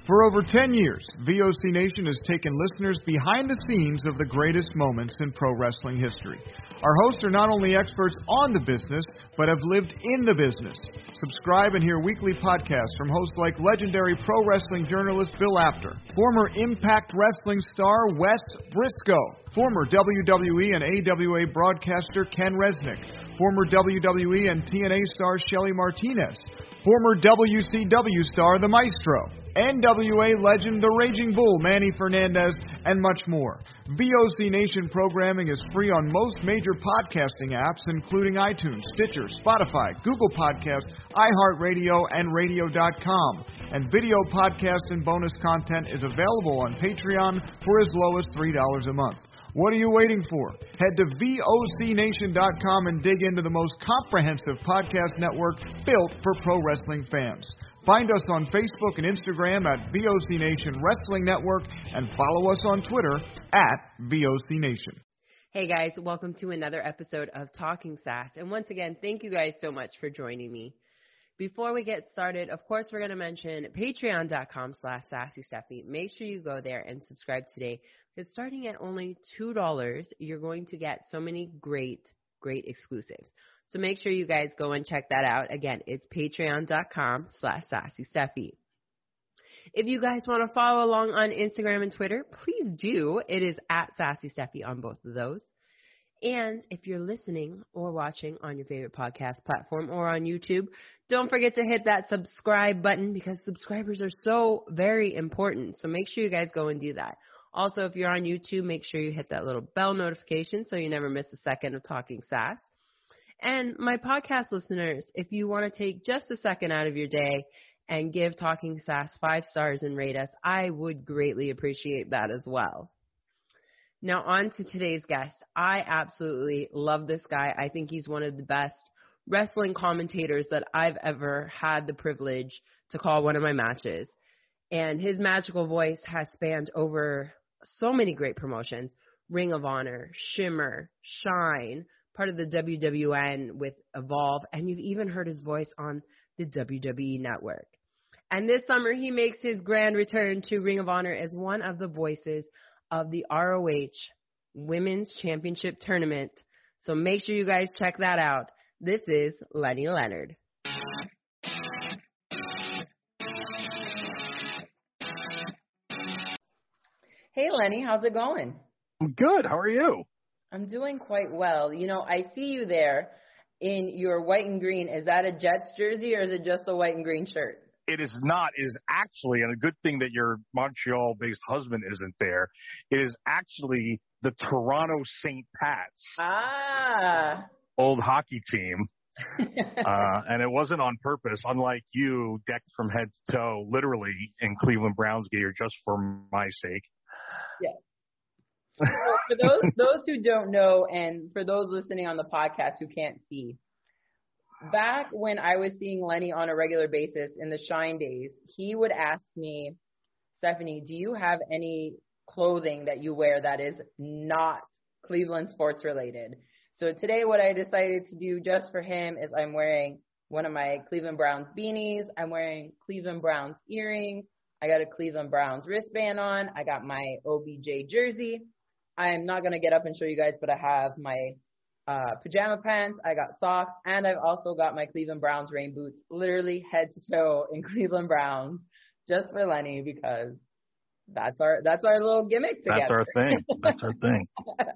For over 10 years, VOC Nation has taken listeners behind the scenes of the greatest moments in pro wrestling history. Our hosts are not only experts on the business, but have lived in the business. Subscribe and hear weekly podcasts from hosts like legendary pro wrestling journalist Bill Apter, former Impact Wrestling star Wes Briscoe, former WWE and AWA broadcaster Ken Resnick, former WWE and TNA star Shelly Martinez, former WCW star The Maestro, NWA legend The Raging Bull Manny Fernandez, and much more. VOC Nation programming is free on most major podcasting apps, including iTunes, Stitcher, Spotify, Google Podcasts, iHeartRadio, and Radio.com. And video podcast and bonus content is available on Patreon for as low as $3 a month. What are you waiting for? Head to VOCNation.com and dig into the most comprehensive podcast network built for pro wrestling fans. Find us on Facebook and Instagram at VOC Nation Wrestling Network and follow us on Twitter at VOC Nation. Hey guys, welcome to another episode of Talking Sass. And once again, thank you guys so much for joining me. Before we get started, of course, we're going to mention patreon.com/SassyStephanie. Make sure you go there and subscribe today. Because starting at only $2, you're going to get so many great exclusives. So make sure you guys go and check that out. Again, it's patreon.com/SassyStephie. If you guys want to follow along on Instagram and Twitter, please do. It is at SassyStephie on both of those. And if you're listening or watching on your favorite podcast platform or on YouTube, don't forget to hit that subscribe button because subscribers are so very important. So make sure you guys go and do that. Also, if you're on YouTube, make sure you hit that little bell notification so you never miss a second of Talking Sass. And my podcast listeners, if you want to take just a second out of your day and give Talking Sass 5 stars and rate us, I would greatly appreciate that as well. Now on to today's guest. I absolutely love this guy. I think he's one of the best wrestling commentators that I've ever had the privilege to call one of my matches. And his magical voice has spanned over so many great promotions: Ring of Honor, Shimmer, Shine, part of the WWN with Evolve, and you've even heard his voice on the WWE Network. And this summer, he makes his grand return to Ring of Honor as one of the voices of the ROH Women's Championship Tournament. So make sure you guys check that out. This is Lenny Leonard. Hey, Lenny, how's it going? I'm good. How are you? I'm doing quite well. You know, I see you there in your white and green. Is that a Jets jersey or is it just a white and green shirt? It is not. It is actually, and a good thing that your Montreal-based husband isn't there, it is actually the Toronto St. Pat's old hockey team. And it wasn't on purpose, unlike you, decked from head to toe, literally in Cleveland Browns gear just for my sake. Yeah. So for those who don't know, and for those listening on the podcast who can't see, back when I was seeing Lenny on a regular basis in the Shine days, he would ask me, Stephanie, do you have any clothing that you wear that is not Cleveland sports related? So today what I decided to do just for him is I'm wearing one of my Cleveland Browns beanies. I'm wearing Cleveland Browns earrings. I got a Cleveland Browns wristband on. I got my OBJ jersey. I'm not going to get up and show you guys, but I have my pajama pants. I got socks, and I've also got my Cleveland Browns rain boots, literally head to toe in Cleveland Browns, just for Lenny, because that's our little gimmick together. That's our thing. That's our thing.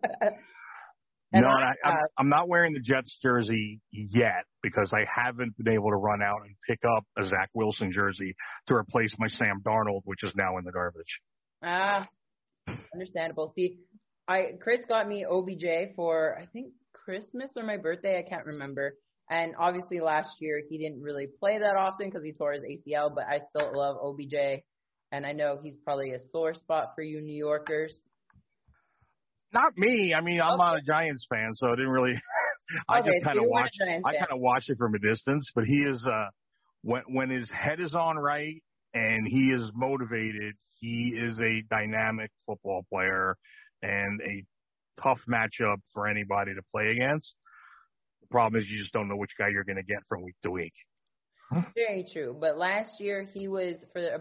I'm not wearing the Jets jersey yet because I haven't been able to run out and pick up a Zach Wilson jersey to replace my Sam Darnold, which is now in the garbage. Understandable. See, Chris got me OBJ for, I think, Christmas or my birthday. I can't remember. And obviously last year he didn't really play that often because he tore his ACL, but I still love OBJ. And I know he's probably a sore spot for you New Yorkers. Not me. I mean, I'm not a Giants fan, so I didn't really. I just kind of watch. I kind of watch it from a distance. But he is when his head is on right and he is motivated, he is a dynamic football player and a tough matchup for anybody to play against. The problem is you just don't know which guy you're going to get from week to week. Very true. But last year he was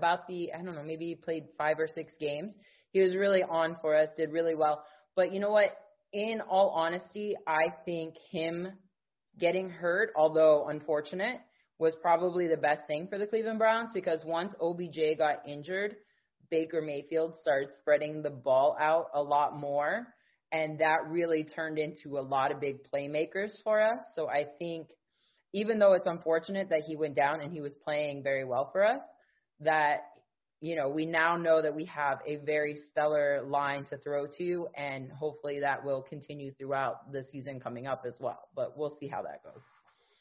maybe he played 5 or 6 games. He was really on for us, did really well. But you know what? In all honesty, I think him getting hurt, although unfortunate, was probably the best thing for the Cleveland Browns, because once OBJ got injured, Baker Mayfield started spreading the ball out a lot more, and that really turned into a lot of big playmakers for us. So I think even though it's unfortunate that he went down and he was playing very well for us, that, you know, we now know that we have a very stellar line to throw to, and hopefully that will continue throughout the season coming up as well. But we'll see how that goes.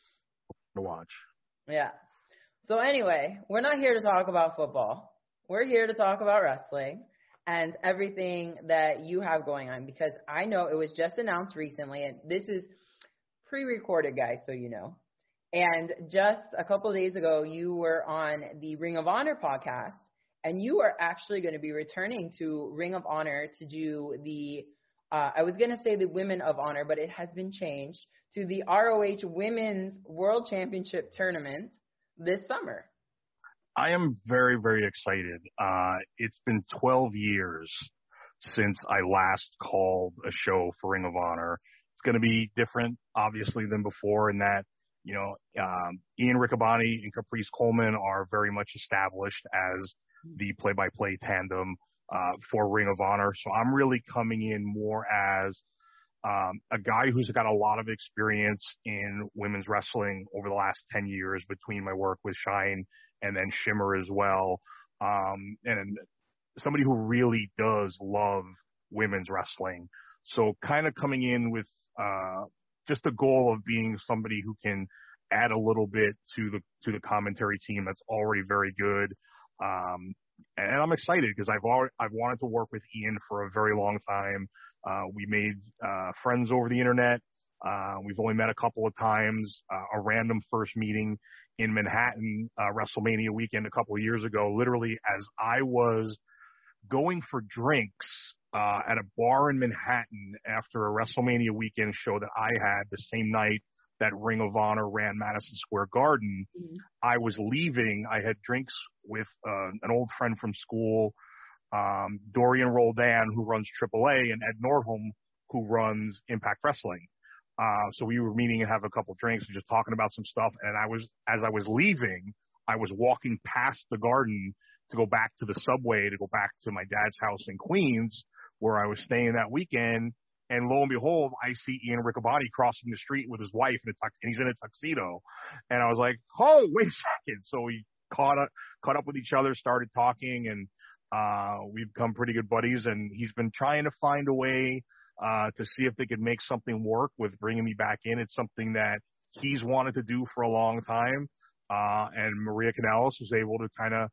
To watch. Yeah. So anyway, we're not here to talk about football. We're here to talk about wrestling and everything that you have going on, because I know it was just announced recently, and this is pre-recorded, guys, so you know. And just a couple of days ago, you were on the Ring of Honor podcast, and you are actually going to be returning to Ring of Honor to do the, I was going to say the Women of Honor, but it has been changed to the ROH Women's World Championship Tournament this summer. I am very, very excited. It's been 12 years since I last called a show for Ring of Honor. It's going to be different, obviously, than before in that, you know, Ian Riccaboni and Caprice Coleman are very much established as the play-by-play tandem for Ring of Honor. So I'm really coming in more as a guy who's got a lot of experience in women's wrestling over the last 10 years between my work with Shine and then Shimmer as well. And somebody who really does love women's wrestling. So kind of coming in with just the goal of being somebody who can add a little bit to the commentary team that's already very good. And I'm excited because I've wanted to work with Ian for a very long time. We made friends over the internet. We've only met a couple of times. A random first meeting in Manhattan, WrestleMania weekend a couple of years ago, literally as I was going for drinks at a bar in Manhattan after a WrestleMania weekend show that I had the same night that Ring of Honor ran Madison Square Garden. Mm-hmm. I was leaving. I had drinks with an old friend from school, Dorian Roldan, who runs AAA, and Ed Nordholm, who runs Impact Wrestling. So we were meeting and have a couple of drinks and just talking about some stuff. And as I was leaving, I was walking past the Garden to go back to the subway, to go back to my dad's house in Queens, where I was staying that weekend. And lo and behold, I see Ian Riccaboni crossing the street with his wife, and he's in a tuxedo. And I was like, oh, wait a second. So we caught up with each other, started talking, and we've become pretty good buddies. And he's been trying to find a way to see if they could make something work with bringing me back in. It's something that he's wanted to do for a long time. And Maria Kanellis was able to kind of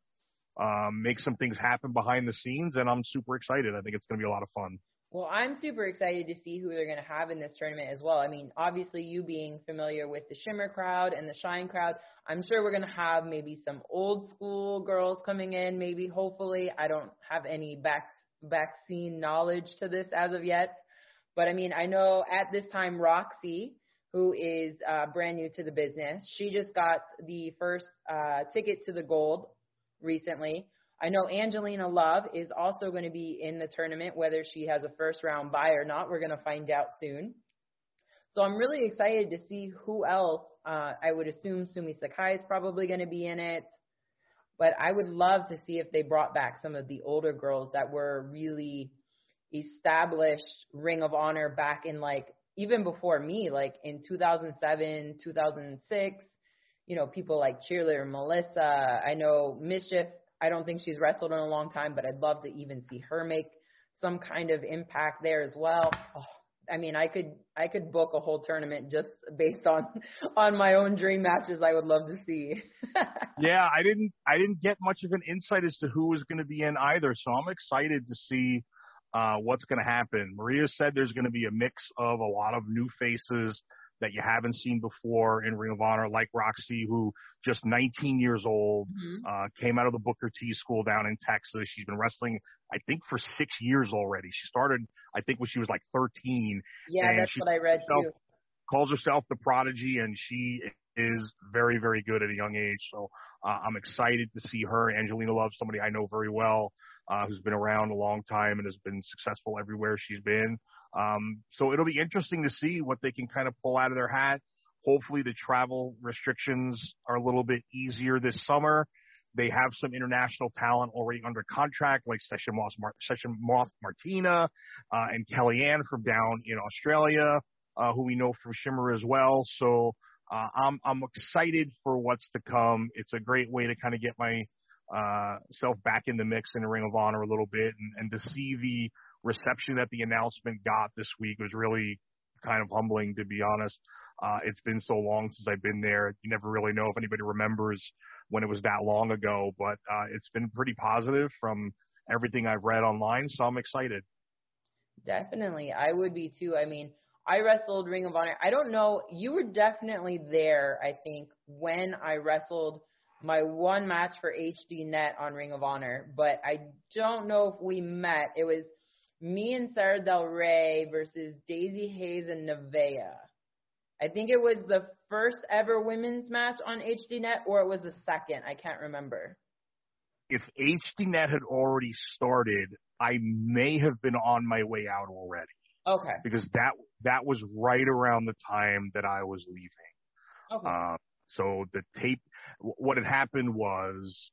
make some things happen behind the scenes, and I'm super excited. I think it's going to be a lot of fun. Well, I'm super excited to see who they're going to have in this tournament as well. I mean, obviously, you being familiar with the Shimmer crowd and the Shine crowd, I'm sure we're going to have maybe some old school girls coming in, maybe, hopefully. I don't have any back-scene knowledge to this as of yet. But, I mean, I know at this time Roxy, who is brand new to the business, she just got the first ticket to the Gold recently. I know Angelina Love is also going to be in the tournament, whether she has a first-round bye or not. We're going to find out soon. So I'm really excited to see who else. I would assume Sumi Sakai is probably going to be in it. But I would love to see if they brought back some of the older girls that were really established Ring of Honor back in, like, even before me, like in 2007, 2006. You know, people like Cheerleader Melissa. I know Mischief. I don't think she's wrestled in a long time, but I'd love to even see her make some kind of impact there as well. Oh, I mean, I could book a whole tournament just based on my own dream matches I would love to see. Yeah, I didn't get much of an insight as to who was going to be in either, so I'm excited to see what's going to happen. Maria said there's going to be a mix of a lot of new faces that you haven't seen before in Ring of Honor, like Roxy, who just 19 years old, came out of the Booker T school down in Texas. She's been wrestling, I think, for 6 years already. She started, I think, when she was like 13. Yeah, that's what I read too. calls herself the Prodigy, and she is very, very good at a young age. So I'm excited to see her. Angelina Love, somebody I know very well, who's been around a long time and has been successful everywhere she's been. So it'll be interesting to see what they can kind of pull out of their hat. Hopefully the travel restrictions are a little bit easier this summer. They have some international talent already under contract, like Session Moth Martina and Kellyanne from down in Australia, who we know from Shimmer as well. So I'm excited for what's to come. It's a great way to kind of get my self back in the mix in the Ring of Honor a little bit, and to see the reception that the announcement got this week was really kind of humbling, to be honest. It's been so long since I've been there. You never really know if anybody remembers when it was that long ago, but it's been pretty positive from everything I've read online, so I'm excited. Definitely. I would be too. I mean, I wrestled Ring of Honor. I don't know. You were definitely there, I think, when I wrestled my one match for HDNet on Ring of Honor, but I don't know if we met. It was me and Sarah Del Rey versus Daisy Hayes and Nevaeh. I think it was the first ever women's match on HDNet, or it was the second. I can't remember. If HDNet had already started, I may have been on my way out already. Okay. Because that was right around the time that I was leaving. Okay. So the tape, what had happened was,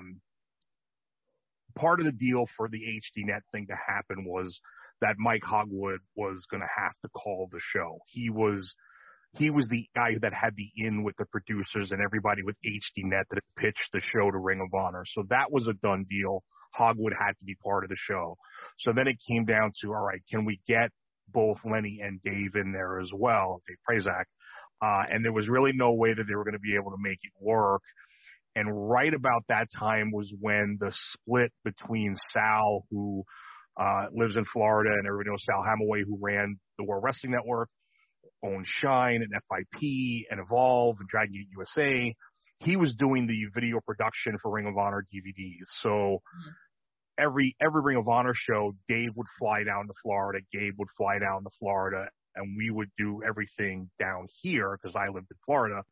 part of the deal for the HDNet thing to happen was that Mike Hogwood was going to have to call the show. He was the guy that had the in with the producers and everybody with HDNet that had pitched the show to Ring of Honor. So that was a done deal. Hogwood had to be part of the show. So then it came down to, all right, can we get both Lenny and Dave in there as well, Dave Prazak? And there was really no way that they were going to be able to make it work. And right about that time was when the split between Sal, who lives in Florida, and everybody knows Sal Hamaway, who ran the World Wrestling Network, owned Shine and FIP and Evolve and Dragon Gate USA. He was doing the video production for Ring of Honor DVDs. So every Ring of Honor show, Dave would fly down to Florida, Gabe would fly down to Florida, and we would do everything down here because I lived in Florida.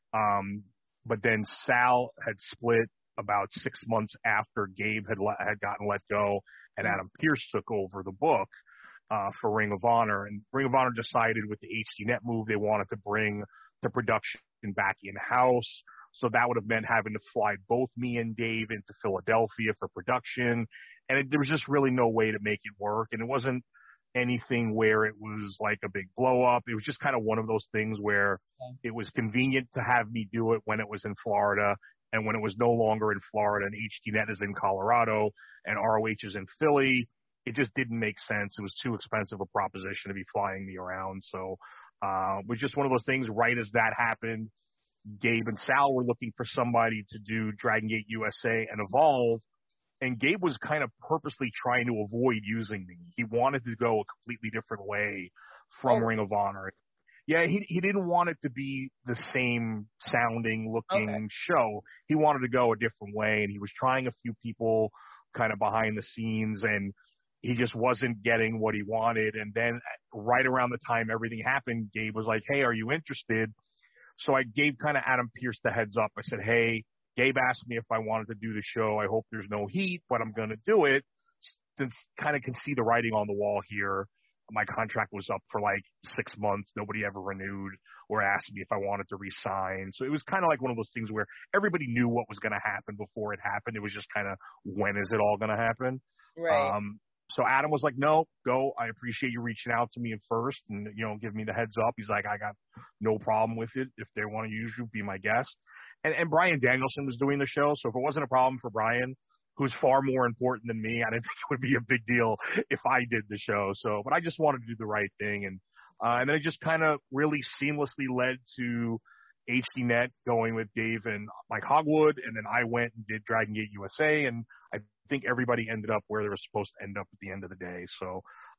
But then Sal had split about 6 months after Gabe had gotten let go, and Adam Pearce took over the book for Ring of Honor. And Ring of Honor decided with the HDNet move, they wanted to bring the production back in-house. So that would have meant having to fly both me and Dave into Philadelphia for production. And there was just really no way to make it work. And it wasn't anything where it was like a big blow up. It was just kind of one of those things where it was convenient to have me do it when it was in Florida, and when it was no longer in Florida and HDNet is in Colorado and ROH is in Philly, it just didn't make sense. It was too expensive a proposition to be flying me around. So it was just one of those things. Right as that happened, Gabe and Sal were looking for somebody to do Dragon Gate USA and Evolve. And Gabe was kind of purposely trying to avoid using me. He wanted to go a completely different way from Ring of Honor. Yeah, he didn't want it to be the same sounding, looking show. He wanted to go a different way, and he was trying a few people kind of behind the scenes, and he just wasn't getting what he wanted. And then right around the time everything happened, Gabe was like, hey, are you interested? So I gave kind of Adam Pearce the heads up. I said, hey, Gabe asked me if I wanted to do the show. I hope there's no heat, but I'm going to do it. Since kind of can see the writing on the wall here. My contract was up for like 6 months. Nobody ever renewed or asked me if I wanted to resign. So it was kind of like one of those things where everybody knew what was going to happen before it happened. It was just kind of, when is it all going to happen? Right. So Adam was like, no, go. I appreciate you reaching out to me at first and, give me the heads up. He's like, I got no problem with it. If they want to use you, be my guest. And Brian Danielson was doing the show. So if it wasn't a problem for Brian, who's far more important than me, I didn't think it would be a big deal if I did the show. So, but I just wanted to do the right thing. And then it just kind of really seamlessly led to HDNet going with Dave and Mike Hogwood. And then I went and did Dragon Gate USA. And I think everybody ended up where they were supposed to end up at the end of the day. So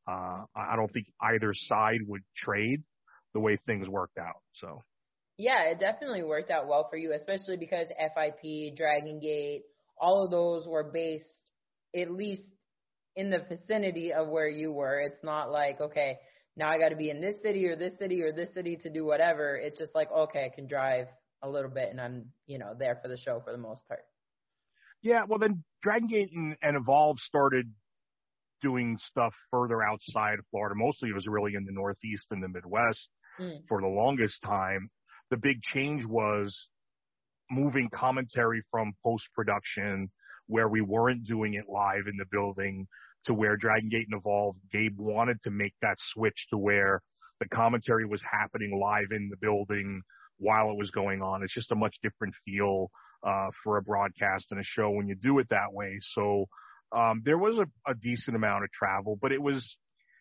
I don't think either side would trade the way things worked out. So. Yeah, it definitely worked out well for you, especially because FIP, Dragon Gate, all of those were based at least in the vicinity of where you were. It's not like, okay, now I got to be in this city or this city or this city to do whatever. It's just like, okay, I can drive a little bit and I'm, there for the show for the most part. Yeah, well, then Dragon Gate and Evolve started doing stuff further outside of Florida. Mostly it was really in the Northeast and the Midwest for the longest time. The big change was moving commentary from post-production, where we weren't doing it live in the building, to where Dragon Gate and Evolve, Gabe wanted to make that switch to where the commentary was happening live in the building while it was going on. It's just a much different feel for a broadcast and a show when you do it that way. So there was a decent amount of travel, but it was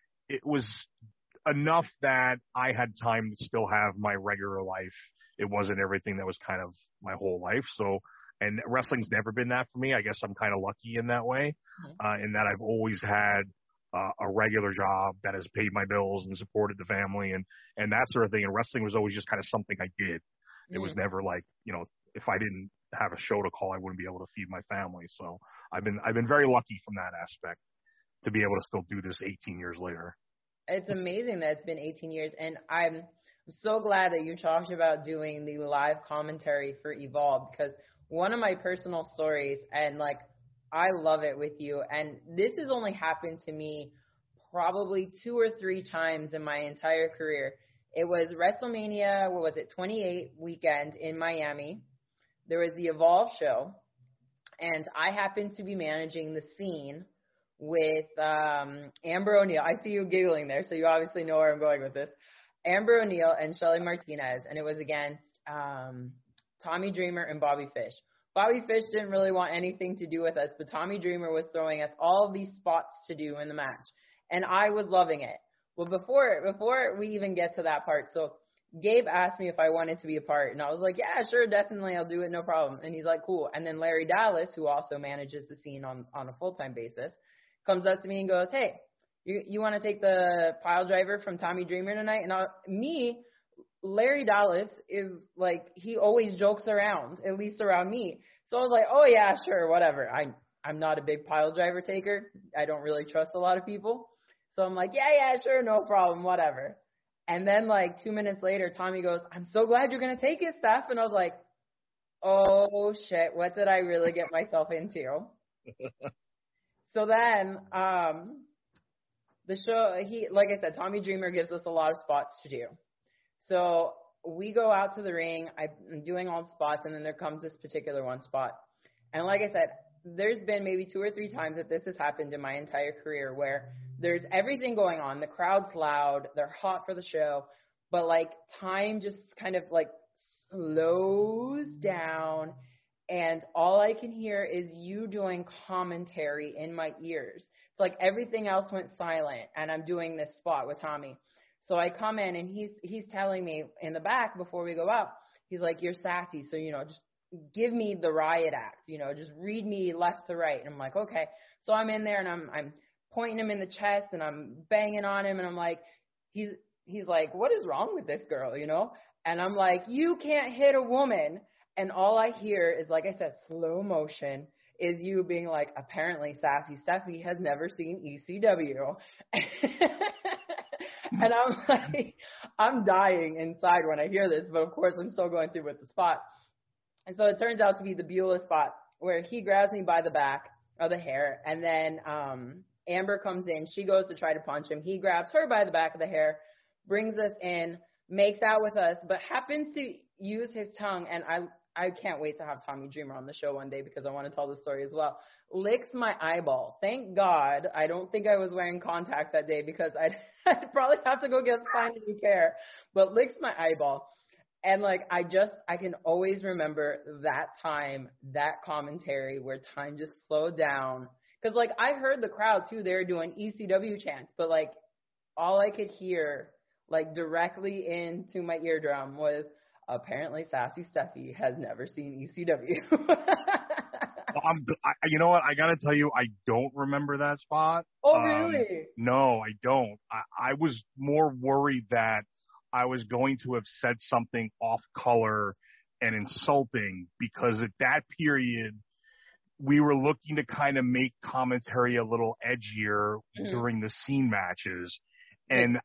enough that I had time to still have my regular life. It wasn't everything that was kind of my whole life. So, and wrestling's never been that for me. I guess I'm kind of lucky in that way, in that I've always had a regular job that has paid my bills and supported the family and that sort of thing. And wrestling was always just kind of something I did. It was never like, if I didn't have a show to call, I wouldn't be able to feed my family. So I've been very lucky from that aspect to be able to still do this 18 years later. It's amazing that it's been 18 years. And I'm so glad that you talked about doing the live commentary for Evolve, because one of my personal stories, and like, I love it with you, and this has only happened to me probably 2 or 3 times in my entire career. It was WrestleMania, 28 weekend in Miami. There was the Evolve show, and I happened to be managing the scene with Amber O'Neal. I see you giggling there, so you obviously know where I'm going with this. Amber O'Neal and Shelly Martinez, and it was against Tommy Dreamer and Bobby Fish. Bobby Fish didn't really want anything to do with us, but Tommy Dreamer was throwing us all of these spots to do in the match, and I was loving it. Well, before we even get to that part, so Gabe asked me if I wanted to be a part, and I was like, yeah, sure, definitely, I'll do it, no problem. And he's like, cool. And then Larry Dallas, who also manages the scene on a full-time basis, comes up to me and goes, hey, you want to take the pile driver from Tommy Dreamer tonight? And Larry Dallas is like, he always jokes around, at least around me. So I was like, oh, yeah, sure, whatever. I'm not a big pile driver taker. I don't really trust a lot of people. So I'm like, yeah, sure, no problem, whatever. And then like 2 minutes later, Tommy goes, I'm so glad you're going to take it, Steph. And I was like, oh, shit, what did I really get myself into? So then the show, like I said, Tommy Dreamer gives us a lot of spots to do. So we go out to the ring. I'm doing all the spots, and then there comes this particular one spot. And like I said, there's been maybe 2 or 3 times that this has happened in my entire career where there's everything going on. The crowd's loud. They're hot for the show. But, like, time just kind of, like, slows down, and all I can hear is you doing commentary in my ears. It's like everything else went silent, and I'm doing this spot with Tommy. So I come in, and he's telling me in the back before we go out, he's like, you're sassy, so, just give me the riot act, just read me left to right. And I'm like, okay. So I'm in there, and I'm pointing him in the chest, and I'm banging on him, and I'm like, he's like, what is wrong with this girl, And I'm like, you can't hit a woman. And all I hear is, like I said, slow motion, is you being like, apparently Sassy Steffi has never seen ECW. And I'm like, I'm dying inside when I hear this, but of course I'm still going through with the spot. And so it turns out to be the Beulah spot where he grabs me by the back of the hair, and then Amber comes in. She goes to try to punch him. He grabs her by the back of the hair, brings us in, makes out with us, but happens to use his tongue, and I can't wait to have Tommy Dreamer on the show one day because I want to tell the story as well. Licks my eyeball. Thank God I don't think I was wearing contacts that day because I'd probably have to go get signed new care, but licks my eyeball. And, like, I can always remember that time, that commentary where time just slowed down. Because, like, I heard the crowd, too. They were doing ECW chants. But, like, all I could hear, like, directly into my eardrum was, apparently Sassy Steffi has never seen ECW. You know what? I got to tell you, I don't remember that spot. Oh, really? No, I don't. I was more worried that I was going to have said something off color and insulting, because at that period we were looking to kind of make commentary a little edgier during the scene matches. And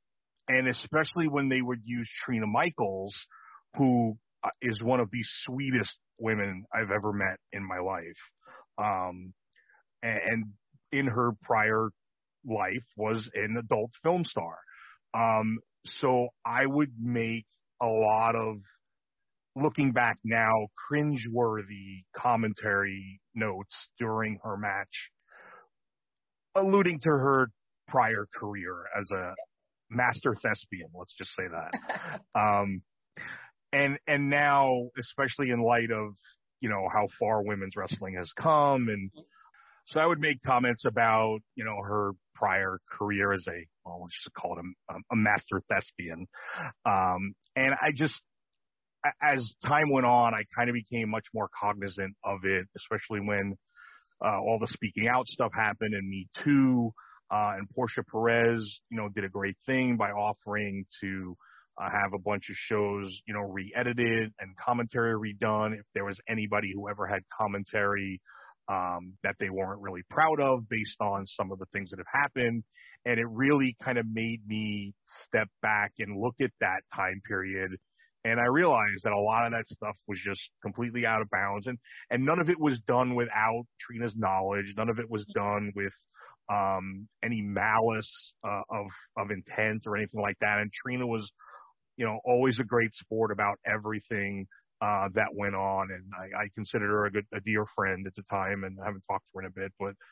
And especially when they would use Trina Michaels, who is one of the sweetest women I've ever met in my life. And in her prior life was an adult film star. So I would make a lot of, looking back now, cringeworthy commentary notes during her match, alluding to her prior career as a master thespian. Let's just say that. And now, especially in light of, how far women's wrestling has come. And so I would make comments about, her prior career as let's just call it a master thespian. And I just, as time went on, I kind of became much more cognizant of it, especially when all the speaking out stuff happened and Me Too. And Portia Perez, did a great thing by offering to have a bunch of shows, re-edited and commentary redone. If there was anybody who ever had commentary that they weren't really proud of based on some of the things that have happened. And it really kind of made me step back and look at that time period. And I realized that a lot of that stuff was just completely out of bounds. And none of it was done without Trina's knowledge. None of it was done with any malice of intent or anything like that. And Trina was, always a great sport about everything that went on. And I considered her a dear friend at the time, and I haven't talked to her in a bit, but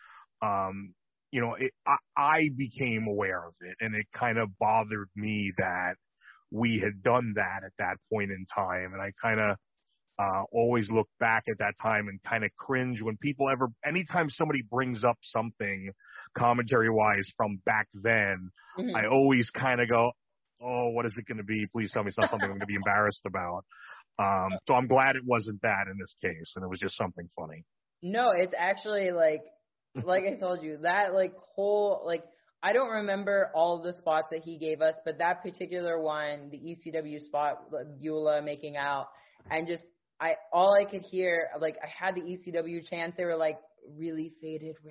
I became aware of it, and it kind of bothered me that we had done that at that point in time. And I kind of always look back at that time and kind of cringe when anytime somebody brings up something commentary wise from back then, mm-hmm. I always kind of go, oh, what is it going to be? Please tell me it's not something I'm going to be embarrassed about. So I'm glad it wasn't that in this case, and it was just something funny. No, it's actually like I told you, that whole, I don't remember all of the spots that he gave us, but that particular one, the ECW spot, Beulah making out, and just, all I could hear, I had the ECW chants, they were really faded, really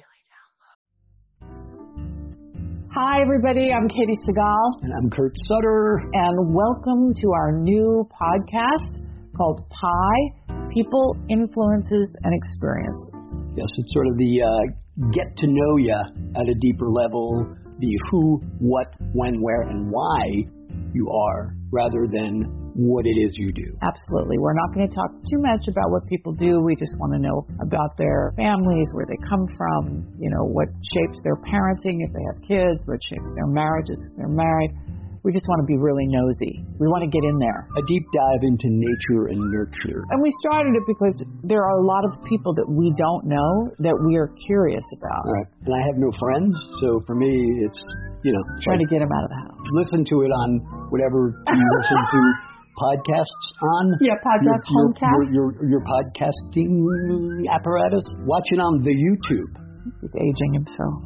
down low. Hi, everybody. I'm Katie Segal. And I'm Kurt Sutter. And welcome to our new podcast called Pi, People, Influences, and Experiences. Yes, it's sort of the get to know you at a deeper level, the who, what, when, where, and why you are, rather than what it is you do. Absolutely. We're not going to talk too much about what people do. We just want to know about their families, where they come from, what shapes their parenting if they have kids, what shapes their marriages if they're married. We just want to be really nosy. We want to get in there. A deep dive into nature and nurture. And we started it because there are a lot of people that we don't know that we are curious about. Right. And I have no friends, so for me, it's, trying to get them out of the house. Listen to it on whatever you listen to podcasts on. Yeah, podcast, homecast. Your podcasting apparatus. Watch it on the YouTube. He's aging himself.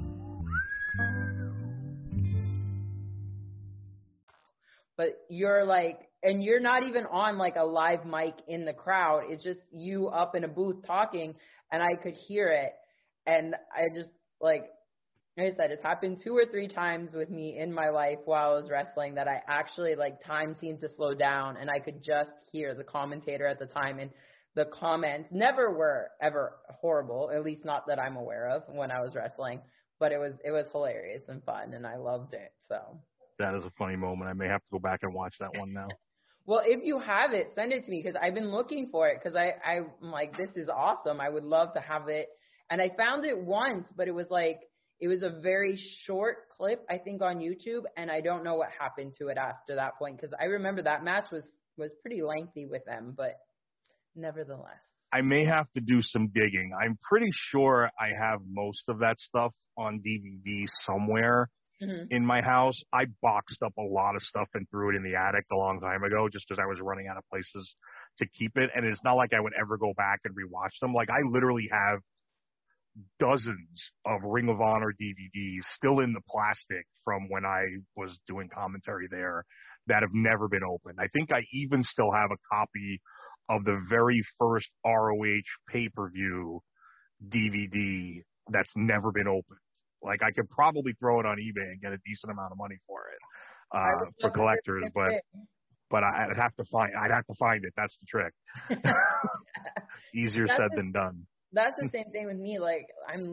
But you're and you're not even on a live mic in the crowd. It's just you up in a booth talking, and I could hear it. And I just like I said, it's happened 2 or 3 times with me in my life while I was wrestling that I actually time seemed to slow down, and I could just hear the commentator at the time. And the comments never were ever horrible, at least not that I'm aware of when I was wrestling. But it was hilarious and fun, and I loved it. So. That is a funny moment. I may have to go back and watch that one now. Well, if you have it, send it to me because I've been looking for it because I'm like, this is awesome. I would love to have it. And I found it once, but it was it was a very short clip, I think, on YouTube. And I don't know what happened to it after that point because I remember that match was pretty lengthy with them, but nevertheless. I may have to do some digging. I'm pretty sure I have most of that stuff on DVD somewhere. Mm-hmm. In my house. I boxed up a lot of stuff and threw it in the attic a long time ago just because I was running out of places to keep it. And it's not like I would ever go back and rewatch them. I literally have dozens of Ring of Honor DVDs still in the plastic from when I was doing commentary there that have never been opened. I think I even still have a copy of the very first ROH pay-per-view DVD that's never been opened. I could probably throw it on eBay and get a decent amount of money for it. for collectors, but I'd have to find it. That's the trick. Easier said than done. That's the same thing with me. Like,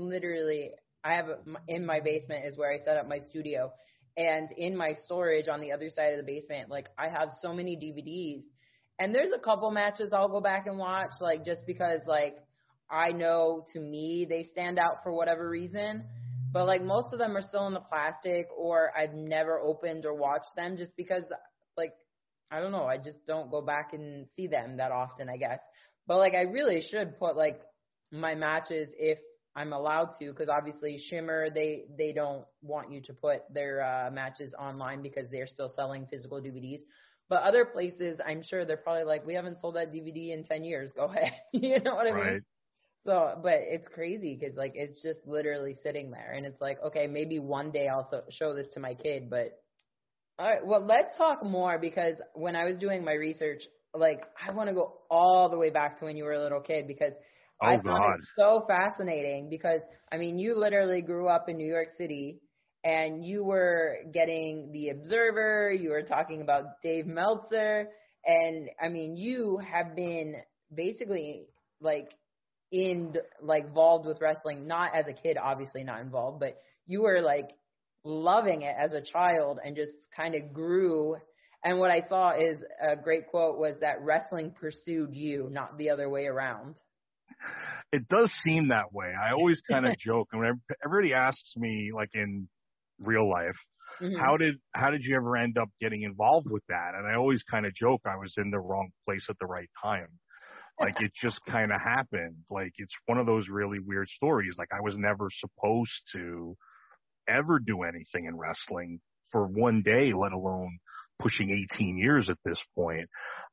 I have in my basement is where I set up my studio, and in my storage on the other side of the basement, like, I have so many DVDs, and there's a couple matches I'll go back and watch, like, just because, like, I know to me they stand out for whatever reason. But, like, most of them are still in the plastic, or I've never opened or watched them just because, like, I don't know, I just don't go back and see them that often, I guess. But, like, I really should put, like, my matches if I'm allowed to, because obviously Shimmer, they don't want you to put their matches online because they're still selling physical DVDs. But other places, I'm sure they're probably like, we haven't sold that DVD in 10 years. Go ahead. You know what I mean? So, but it's crazy because, like, it's just literally sitting there. And it's like, okay, maybe one day I'll show this to my kid. But, all right, well, let's talk more, because when I was doing my research, like, I want to go all the way back to when you were a little kid, because I found it so fascinating because, I mean, you literally grew up in New York City and you were getting The Observer, you were talking about Dave Meltzer, and, I mean, you have been basically, like, involved with wrestling, not as a kid, obviously not involved, but you were, like, loving it as a child and just kind of grew. And what I saw is a great quote was that wrestling pursued you, not the other way around. It does seem that way. I always kind of joke, and when everybody asks me, like, in real life, how did you ever end up getting involved with that? And I always kind of joke I was in the wrong place at the right time. Like, it just kind of happened. Like, it's one of those really weird stories. Like, I was never supposed to ever do anything in wrestling for one day, let alone pushing 18 years at this point.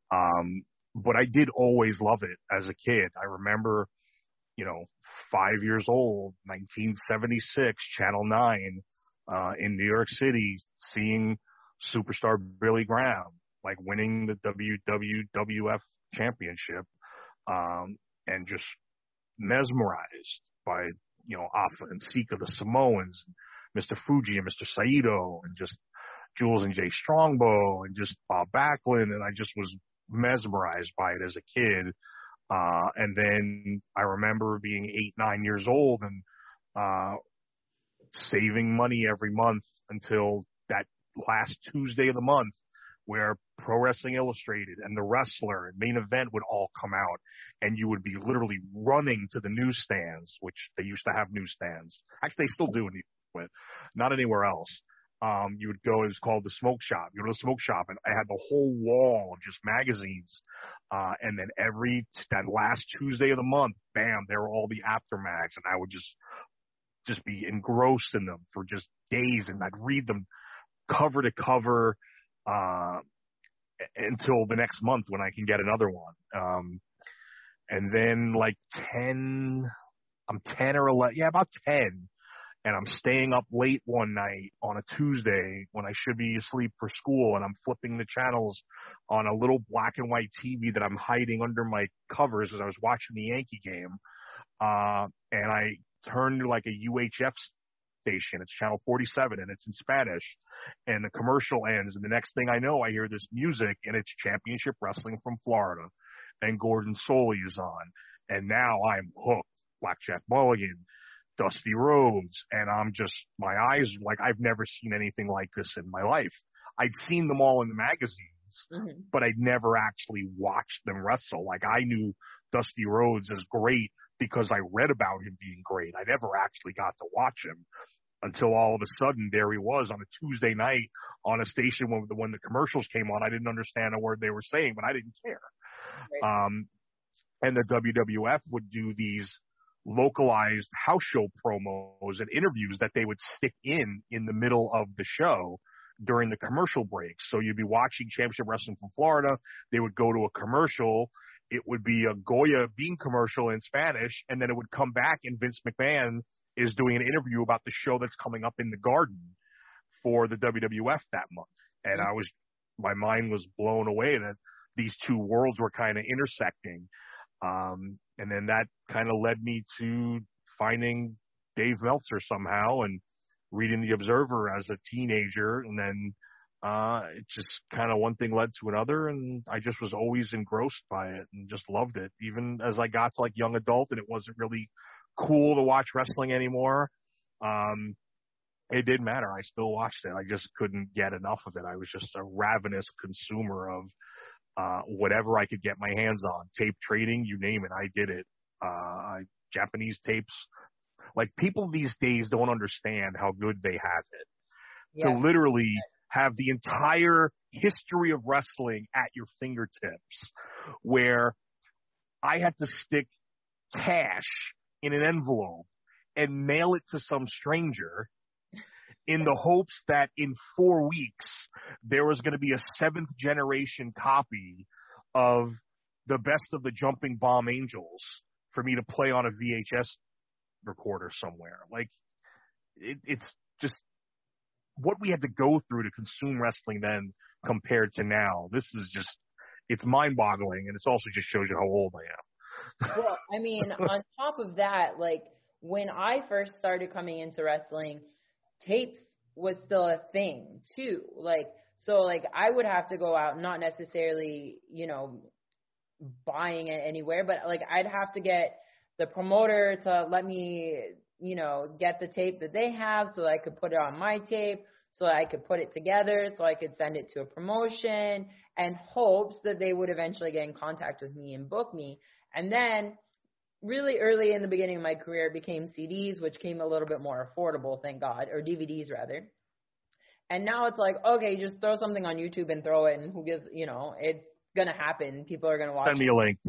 But I did always love it as a kid. I remember, 5 years old, 1976, Channel 9, in New York City, seeing superstar Billy Graham, like, winning the WWF championship, and just mesmerized by, Afa and Sika, the Samoans, Mr. Fuji and Mr. Saito, and just Jules and Jay Strongbow, and just Bob Backlund, and I just was mesmerized by it as a kid. And then I remember being 8, 9 years old and saving money every month until that last Tuesday of the month, where Pro Wrestling Illustrated and The Wrestler and Main Event would all come out, and you would be literally running to the newsstands, which they used to have newsstands. Actually, they still do in New York, but not anywhere else. You would go, it was called the Smoke Shop. You go to the Smoke Shop, and I had the whole wall of just magazines. And then that last Tuesday of the month, bam, there were all the aftermags, and I would just be engrossed in them for just days, and I'd read them cover to cover until the next month when I can get another one. And then, like, I'm 10 or 11, about 10. And I'm staying up late one night on a Tuesday when I should be asleep for school, and I'm flipping the channels on a little black and white TV that I'm hiding under my covers as I was watching the Yankee game. And I turned to, like, a UHF station. It's channel 47, and it's in Spanish. And the commercial ends, and the next thing I know, I hear this music, and it's Championship Wrestling from Florida. And Gordon Solie is on. And now I'm hooked. Blackjack Mulligan, Dusty Rhodes, and my eyes, like, I've never seen anything like this in my life. I'd seen them all in the magazines, but I'd never actually watched them wrestle. Like, I knew Dusty Rhodes as great because I read about him being great. I never actually got to watch him until all of a sudden there he was on a Tuesday night on a station when the commercials came on. I didn't understand a word they were saying, but I didn't care. Right. And the WWF would do these localized house show promos and interviews that they would stick in the middle of the show during the commercial breaks. So you'd be watching Championship Wrestling from Florida. They would go to a commercial. It would be a Goya bean commercial in Spanish, and then it would come back, and Vince McMahon is doing an interview about the show that's coming up in the Garden for the WWF that month. And my mind was blown away that these two worlds were kind of intersecting. And then that kind of led me to finding Dave Meltzer somehow and reading The Observer as a teenager, and then It just kind of one thing led to another, and I just was always engrossed by it and just loved it. Even as I got to like young adult and it wasn't really cool to watch wrestling anymore, it didn't matter. I still watched it. I just couldn't get enough of it. I was just a ravenous consumer of whatever I could get my hands on. Tape trading, you name it, I did it. Japanese tapes. Like, people these days don't understand how good they have it. Yeah. To literally have the entire history of wrestling at your fingertips, where I had to stick cash in an envelope and mail it to some stranger in the hopes that in 4 weeks there was going to be a 7th generation copy of the Best of the Jumping Bomb Angels for me to play on a VHS recorder somewhere. Like, it's just what we had to go through to consume wrestling then compared to now. This is just, it's mind-boggling, and it also just shows you how old I am. Well, I mean, on top of that, like, when I first started coming into wrestling, tapes was still a thing, too. Like, so, like, I would have to go out, not necessarily, you know, buying it anywhere, but, like, I'd have to get the promoter to let me, you know, get the tape that they have so I could put it on my tape, so I could put it together, so I could send it to a promotion, and hopes that they would eventually get in contact with me and book me. And then really early in the beginning of my career, it became CDs, which came a little bit more affordable, thank God, or DVDs rather. And now it's like, okay, just throw something on YouTube and throw it, and who gives, you know, it's going to happen. People are going to watch it. Send me a link.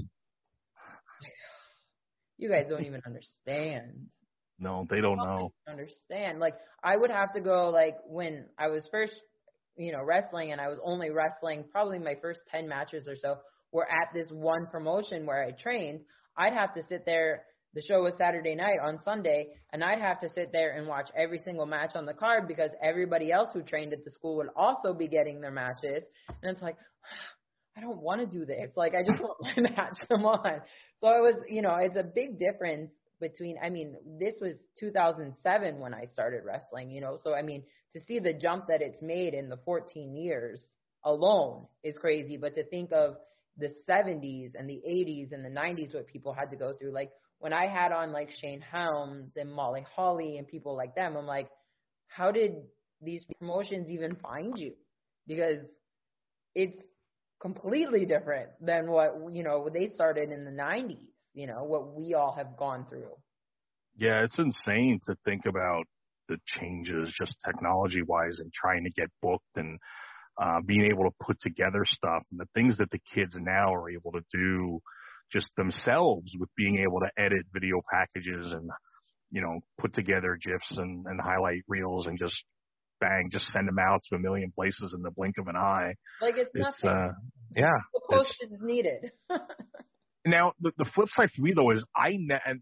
You guys don't even understand. No, they don't know. Understand. Like, I would have to go, like, when I was first, you know, wrestling, and I was only wrestling, probably my first 10 matches or so were at this one promotion where I trained. I'd have to sit there. The show was Saturday night on Sunday, and I'd have to sit there and watch every single match on the card because everybody else who trained at the school would also be getting their matches. And it's like, I don't want to do this. Like, I just want my match. Come on. So it was, you know, it's a big difference between, I mean, this was 2007 when I started wrestling, you know. So, I mean, to see the jump that it's made in the 14 years alone is crazy. But to think of the 70s and the 80s and the 90s, what people had to go through, like when I had on like Shane Helms and Molly Holly and people like them, I'm like, how did these promotions even find you? Because it's completely different than what, you know, they started in the 90s, you know, what we all have gone through. Yeah, it's insane to think about the changes just technology-wise and trying to get booked and being able to put together stuff and the things that the kids now are able to do just themselves with being able to edit video packages and, you know, put together GIFs and highlight reels and just bang, just send them out to a million places in the blink of an eye. Like it's nothing. Yeah. The postage is needed. Now, the flip side for me, though, is I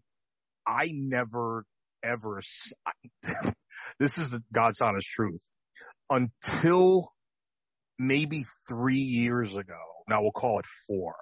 never, ever, this is the God's honest truth, until maybe 3 years ago, now we'll call it 4,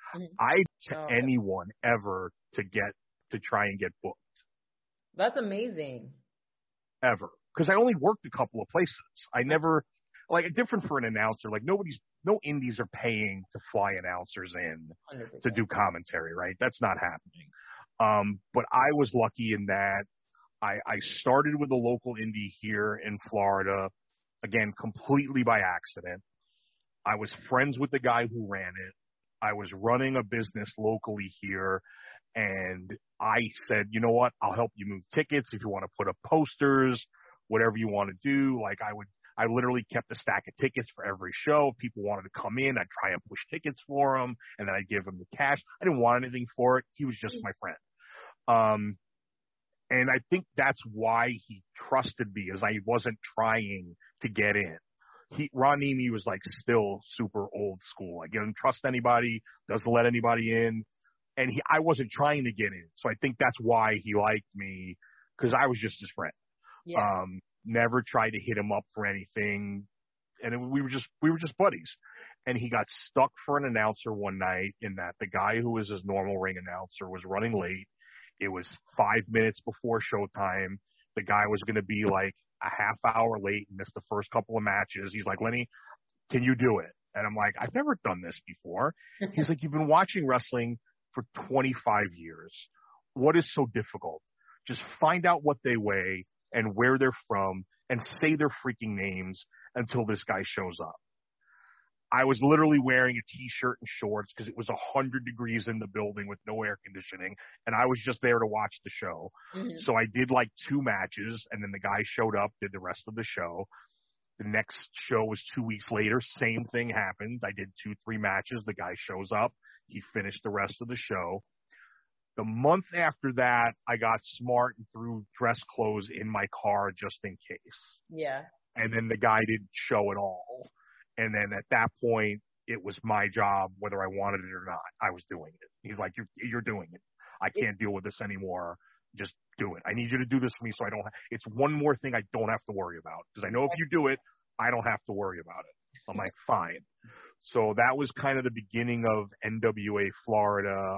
anyone ever to try and get booked. That's amazing. Ever. Because I only worked a couple of places. I never, like, different for an announcer. Like, no indies are paying to fly announcers in 100%. To do commentary, right? That's not happening. But I was lucky in that I started with a local indie here in Florida, again, completely by accident. I was friends with the guy who ran it. I was running a business locally here, and I said, you know what? I'll help you move tickets if you want to put up posters, whatever you want to do. Like I literally kept a stack of tickets for every show. If people wanted to come in, I'd try and push tickets for them, and then I'd give them the cash. I didn't want anything for it. He was just my friend. And I think that's why he trusted me, as I wasn't trying to get in. Ron Nemi was like still super old school. Like, he doesn't trust anybody, doesn't let anybody in. And I wasn't trying to get in. So I think that's why he liked me, because I was just his friend. Yeah. Never tried to hit him up for anything. And we were just buddies. And he got stuck for an announcer one night in that the guy who was his normal ring announcer was running late. It was 5 minutes before showtime. The guy was going to be like a half hour late and missed the first couple of matches. He's like, Lenny, can you do it? And I'm like, I've never done this before. He's like, you've been watching wrestling for 25 years. What is so difficult? Just find out what they weigh and where they're from and say their freaking names until this guy shows up. I was literally wearing a T-shirt and shorts because it was 100 degrees in the building with no air conditioning, and I was just there to watch the show. Mm-hmm. So I did like 2 matches, and then the guy showed up, did the rest of the show. The next show was 2 weeks later. Same thing happened. I did 2-3 matches. The guy shows up. He finished the rest of the show. The month after that, I got smart and threw dress clothes in my car just in case. Yeah. And then the guy didn't show at all. And then at that point, it was my job, whether I wanted it or not. I was doing it. He's like, you're doing it. I can't deal with this anymore. Just do it. I need you to do this for me so I don't it's one more thing I don't have to worry about. Because I know if you do it, I don't have to worry about it. I'm like, fine. So that was kind of the beginning of NWA Florida,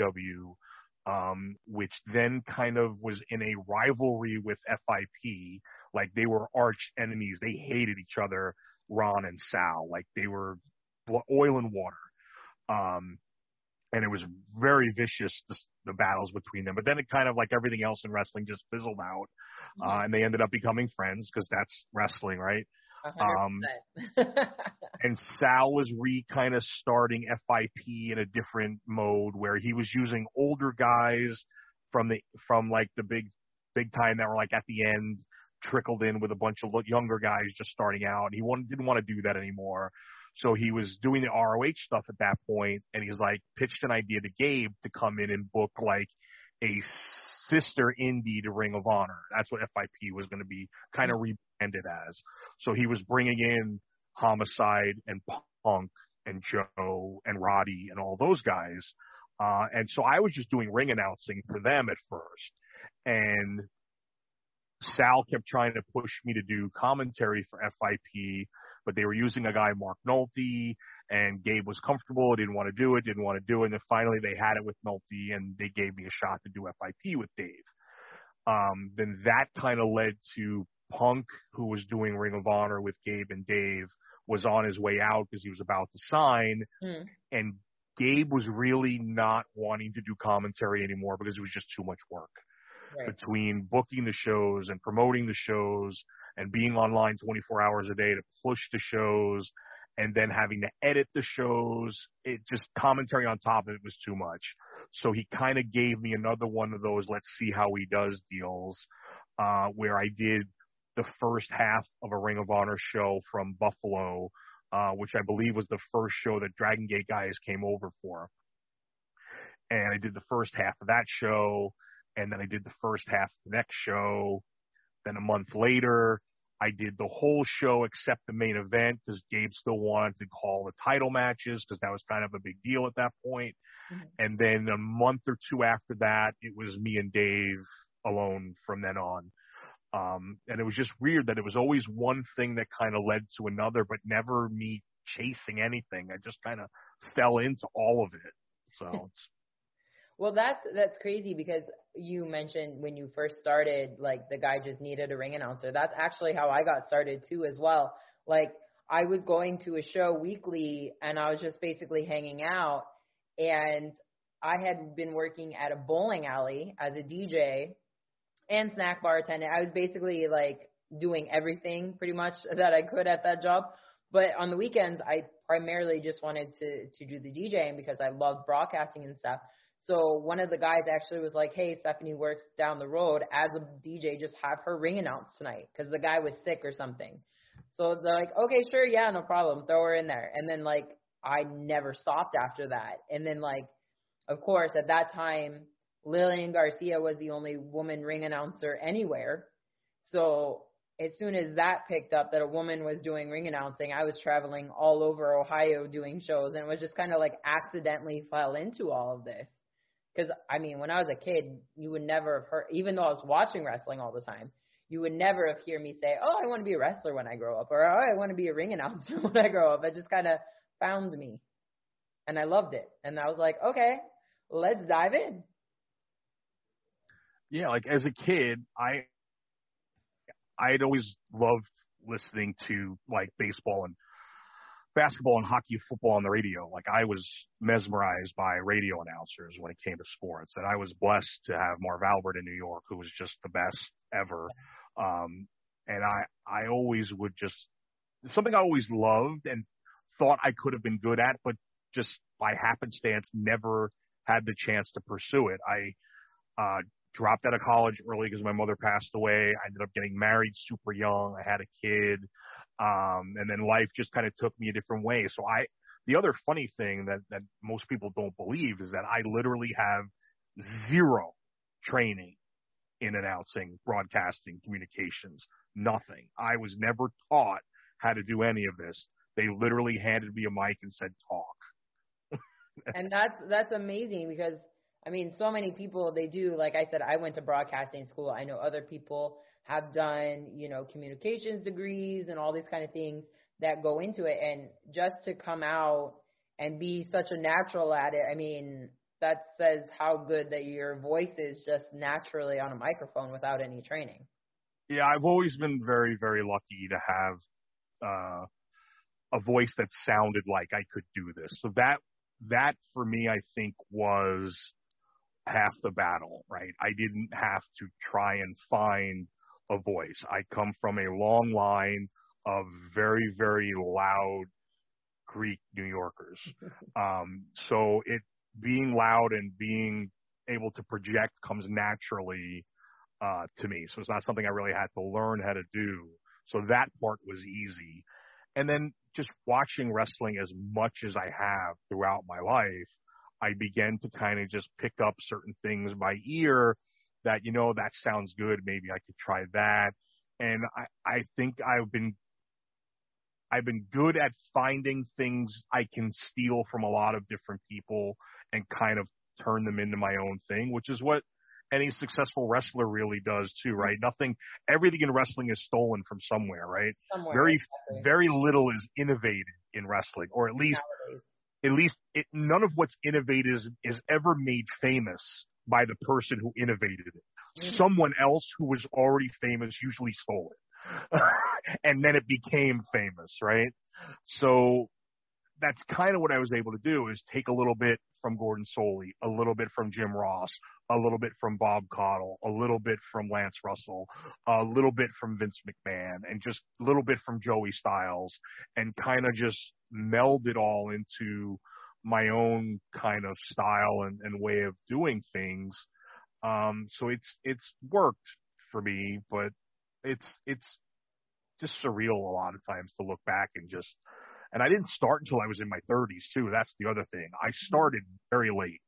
IPW, which then kind of was in a rivalry with FIP. Like they were arch enemies. They hated each other. Ron and Sal, like they were oil and water. And it was very vicious, the battles between them. But then it kind of like everything else in wrestling just fizzled out. And they ended up becoming friends because that's wrestling, right? 100%. And Sal was kind of starting FIP in a different mode where he was using older guys from like the big time that were like at the end, trickled in with a bunch of younger guys just starting out. He didn't want to do that anymore. So he was doing the ROH stuff at that point, and he's like pitched an idea to Gabe to come in and book like a sister indie to Ring of Honor. That's what FIP was going to be kind of rebranded as. So he was bringing in Homicide and Punk and Joe and Roddy and all those guys. And so I was just doing ring announcing for them at first. And Sal kept trying to push me to do commentary for FIP, but they were using a guy, Mark Nolte, and Gabe was comfortable, didn't want to do it. And then finally they had it with Nolte, and they gave me a shot to do FIP with Dave. Then that kind of led to Punk, who was doing Ring of Honor with Gabe and Dave, was on his way out because he was about to sign. And Gabe was really not wanting to do commentary anymore because it was just too much work. Right. Between booking the shows and promoting the shows and being online 24 hours a day to push the shows and then having to edit the shows, it just commentary on top of it was too much. So he kind of gave me another one of those let's see how he does deals, where I did the first half of a Ring of Honor show from Buffalo, which I believe was the first show that Dragon Gate guys came over for. And I did the first half of that show. And then I did the first half of the next show. Then a month later, I did the whole show except the main event because Gabe still wanted to call the title matches because that was kind of a big deal at that point. And then a month or two after that, it was me and Dave alone from then on. And it was just weird that it was always one thing that kind of led to another, but never me chasing anything. I just kind of fell into all of it. So it's Well, that's crazy because you mentioned when you first started, like the guy just needed a ring announcer. That's actually how I got started too as well. Like I was going to a show weekly and I was just basically hanging out, and I had been working at a bowling alley as a DJ and snack bar attendant. I was basically like doing everything pretty much that I could at that job. But on the weekends, I primarily just wanted to do the DJing because I loved broadcasting and stuff. So one of the guys actually was like, hey, Stephanie works down the road as a DJ, just have her ring announced tonight because the guy was sick or something. So they're like, okay, sure, yeah, no problem. Throw her in there. And then, like, I never stopped after that. And then, like, of course, at that time, Lillian Garcia was the only woman ring announcer anywhere. So as soon as that picked up that a woman was doing ring announcing, I was traveling all over Ohio doing shows. And it was just kind of like accidentally fell into all of this. Because, I mean, when I was a kid, you would never have heard, even though I was watching wrestling all the time, you would never have heard me say, oh, I want to be a wrestler when I grow up, or oh, I want to be a ring announcer when I grow up. It just kind of found me, and I loved it. And I was like, okay, let's dive in. Yeah, like as a kid, I'd always loved listening to like baseball and basketball and hockey and football on the radio. Like I was mesmerized by radio announcers when it came to sports. And I was blessed to have Marv Albert in New York, who was just the best ever. And I always would just, something I always loved and thought I could have been good at, but just by happenstance never had the chance to pursue it. I dropped out of college early because my mother passed away. I ended up getting married super young. I had a kid. And then life just kind of took me a different way. So the other funny thing that most people don't believe is that I literally have zero training in announcing, broadcasting, communications, nothing. I was never taught how to do any of this. They literally handed me a mic and said, talk. And that's amazing because, I mean, so many people, they do, like I said, I went to broadcasting school. I know other people have done, communications degrees and all these kind of things that go into it. And just to come out and be such a natural at it, I mean, that says how good that your voice is just naturally on a microphone without any training. Yeah, I've always been very, very lucky to have a voice that sounded like I could do this. So that for me, I think was half the battle, right? I didn't have to try and find a voice. I come from a long line of very, very loud Greek New Yorkers. So being loud and being able to project comes naturally to me. So it's not something I really had to learn how to do. So that part was easy. And then just watching wrestling as much as I have throughout my life, I began to kind of just pick up certain things by ear that, that sounds good. Maybe I could try that. And I think I've been good at finding things I can steal from a lot of different people and kind of turn them into my own thing, which is what any successful wrestler really does too, right? Everything in wrestling is stolen from somewhere, right? Very little is innovated in wrestling, or at least none of what's innovated is ever made famous by the person who innovated it. Mm-hmm. Someone else who was already famous usually stole it. And then it became famous, right? So that's kind of what I was able to do, is take a little bit from Gordon Soley, a little bit from Jim Ross, a little bit from Bob Caudle, a little bit from Lance Russell, a little bit from Vince McMahon, and just a little bit from Joey Styles, and kind of just meld it all into my own kind of style and way of doing things. So it's worked for me, but it's just surreal a lot of times to look back and I didn't start until I was in my 30s too. That's the other thing. I started very late.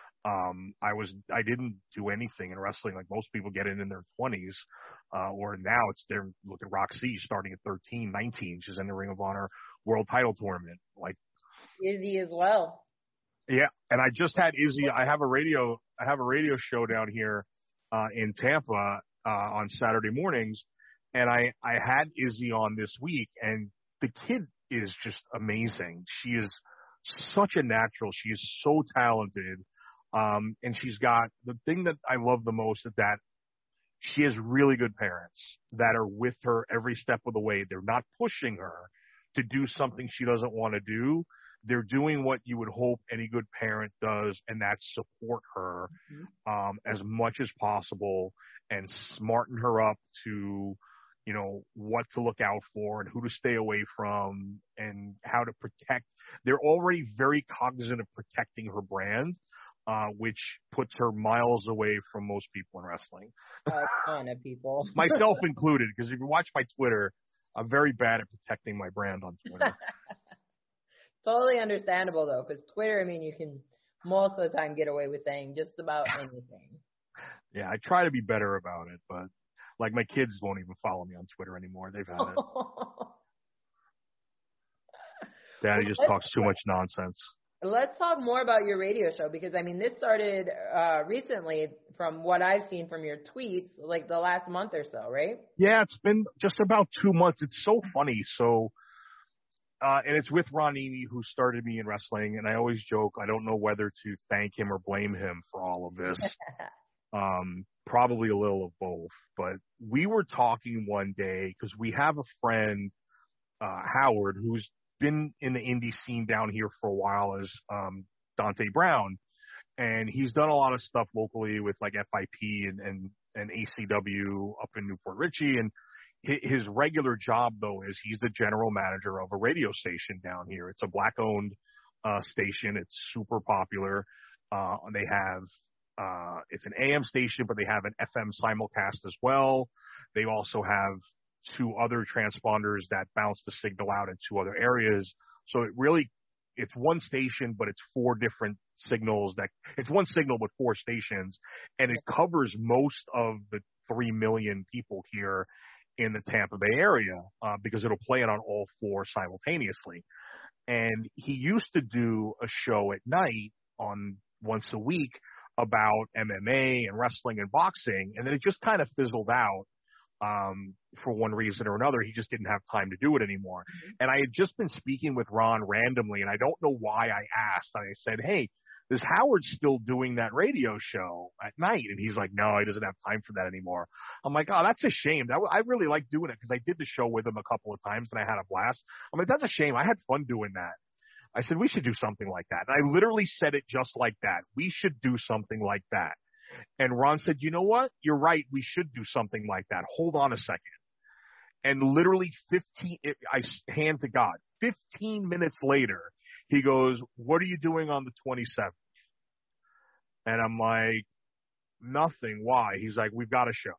I didn't do anything in wrestling like most people get in their 20s, or now look at Roxy starting at 13, 19. She's in the Ring of Honor World Title Tournament. Like Izzy as well. Yeah, and I just had Izzy. I have a radio show down here in Tampa on Saturday mornings, and I had Izzy on this week, and the kid is just amazing. She is such a natural. She is so talented. And she's got the thing that I love the most is that she has really good parents that are with her every step of the way. They're not pushing her to do something she doesn't want to do. They're doing what you would hope any good parent does, and that's support her as much as possible and smarten her up to, what to look out for and who to stay away from and how to protect. They're already very cognizant of protecting her brand, which puts her miles away from most people in wrestling. A ton of people. Myself included, because if you watch my Twitter, I'm very bad at protecting my brand on Twitter. Totally understandable, though, because Twitter, I mean, you can most of the time get away with saying just about anything. Yeah, I try to be better about it, but like my kids won't even follow me on Twitter anymore. They've had it. Daddy just talks too much nonsense. Let's talk more about your radio show, because, I mean, this started recently from what I've seen from your tweets, like the last month or so, right? Yeah, it's been just about 2 months. It's so funny. So, and it's with Ron Emi, who started me in wrestling, and I always joke I don't know whether to thank him or blame him for all of this. probably a little of both. But we were talking one day because we have a friend, Howard, who's been in the indie scene down here for a while as Dante Brown. And he's done a lot of stuff locally with like FIP and ACW up in Newport Richey. And his regular job, though, is he's the general manager of a radio station down here. It's a Black-owned station. It's super popular. They have it's an AM station, but they have an FM simulcast as well. They also have 2 other transponders that bounce the signal out in 2 other areas. So it's one station, but it's 4 different signals. It's one signal with 4 stations, and it covers most of the 3 million people here in the Tampa Bay area because it'll play it on all 4 simultaneously. And he used to do a show at night on once a week about MMA and wrestling and boxing, and then it just kind of fizzled out for one reason or another. He just didn't have time to do it anymore. And I had just been speaking with Ron randomly, and I don't know why I asked. I said, hey, is Howard still doing that radio show at night? And he's like, no, he doesn't have time for that anymore. I'm like, oh, that's a shame. I really like doing it because I did the show with him a couple of times and I had a blast. I'm like, that's a shame. I had fun doing that. I said, we should do something like that. And I literally said it just like that. We should do something like that. And Ron said, you know what? You're right. We should do something like that. Hold on a second. And literally hand to God, 15 minutes later, he goes, what are you doing on the 27th? And I'm like, nothing. Why? He's like, we've got a show.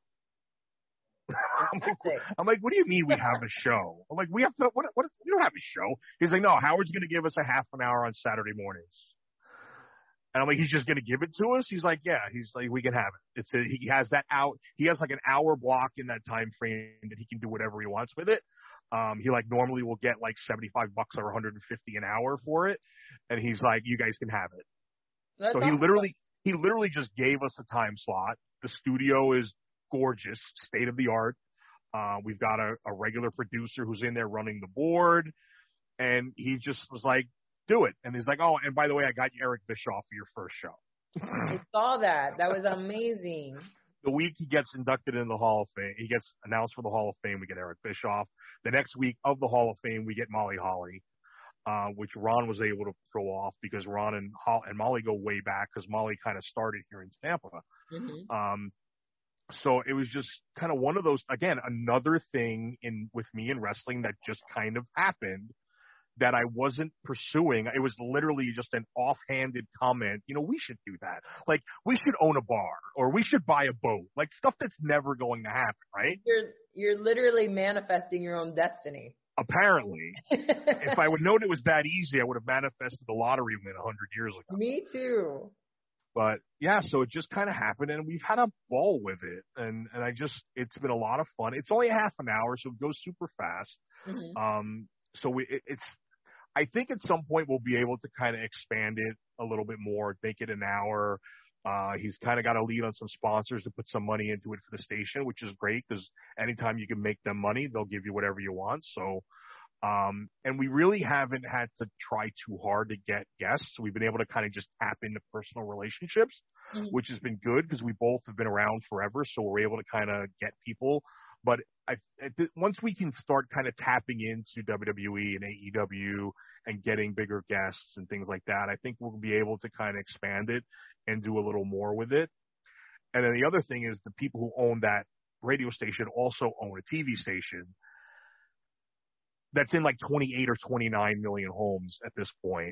I'm like, what do you mean we have a show? I'm like, we don't have a show. He's like, no, Howard's going to give us a half an hour on Saturday mornings. And I'm like, he's just going to give it to us? He's like, yeah. He's like, we can have it. He has that out. He has like an hour block in that time frame that he can do whatever he wants with it. He like normally will get like $75 or $150 an hour for it. And he's like, you guys can have it. That's so awesome. He literally just gave us a time slot. The studio is gorgeous, state of the art. We've got a regular producer who's in there running the board. And he just was like, do it. And he's like, oh, and by the way, I got you Eric Bischoff for your first show. I saw that. That was amazing. The week he gets inducted into the Hall of Fame, he gets announced for the Hall of Fame, we get Eric Bischoff. The next week of the Hall of Fame, we get Molly Holly, which Ron was able to throw off because Ron and Molly go way back because Molly kind of started here in Tampa. Mm-hmm. So it was just kind of one of those, again, another thing with me in wrestling that just kind of happened that I wasn't pursuing. It was literally just an offhanded comment. You know, we should do that. Like, we should own a bar or we should buy a boat. Like, stuff that's never going to happen, right? You're literally manifesting your own destiny. Apparently. If I would known it was that easy, I would have manifested the lottery win 100 years ago. Me too. But, yeah, so it just kind of happened, and we've had a ball with it. And it's been a lot of fun. It's only a half an hour, so it goes super fast. Mm-hmm. I think at some point we'll be able to kind of expand it a little bit more, make it an hour. He's kind of got a lead on some sponsors to put some money into it for the station, which is great because anytime you can make them money, they'll give you whatever you want. So, and we really haven't had to try too hard to get guests. So we've been able to kind of just tap into personal relationships, mm-hmm. which has been good because we both have been around forever. So we're able to kind of get people. But once we can start kind of tapping into WWE and AEW and getting bigger guests and things like that, I think we'll be able to kind of expand it and do a little more with it. And then the other thing is the people who own that radio station also own a TV station that's in like 28 or 29 million homes at this point.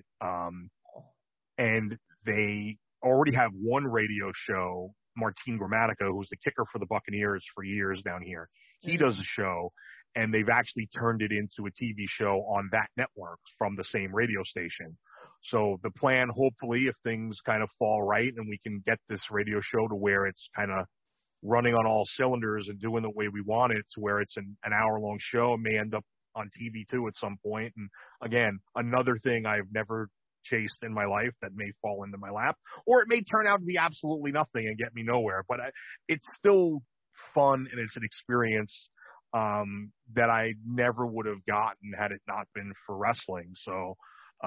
And they already have one radio show, Martin Gramatica, who's the kicker for the Buccaneers for years down here. He does a show, and they've actually turned it into a TV show on that network from the same radio station. So the plan, hopefully, if things kind of fall right and we can get this radio show to where it's kind of running on all cylinders and doing the way we want it, to where it's an hour-long show, it may end up on TV too at some point. And again, another thing I've never chased in my life that may fall into my lap, or it may turn out to be absolutely nothing and get me nowhere, but it's still fun and it's an experience that I never would have gotten had it not been for wrestling. So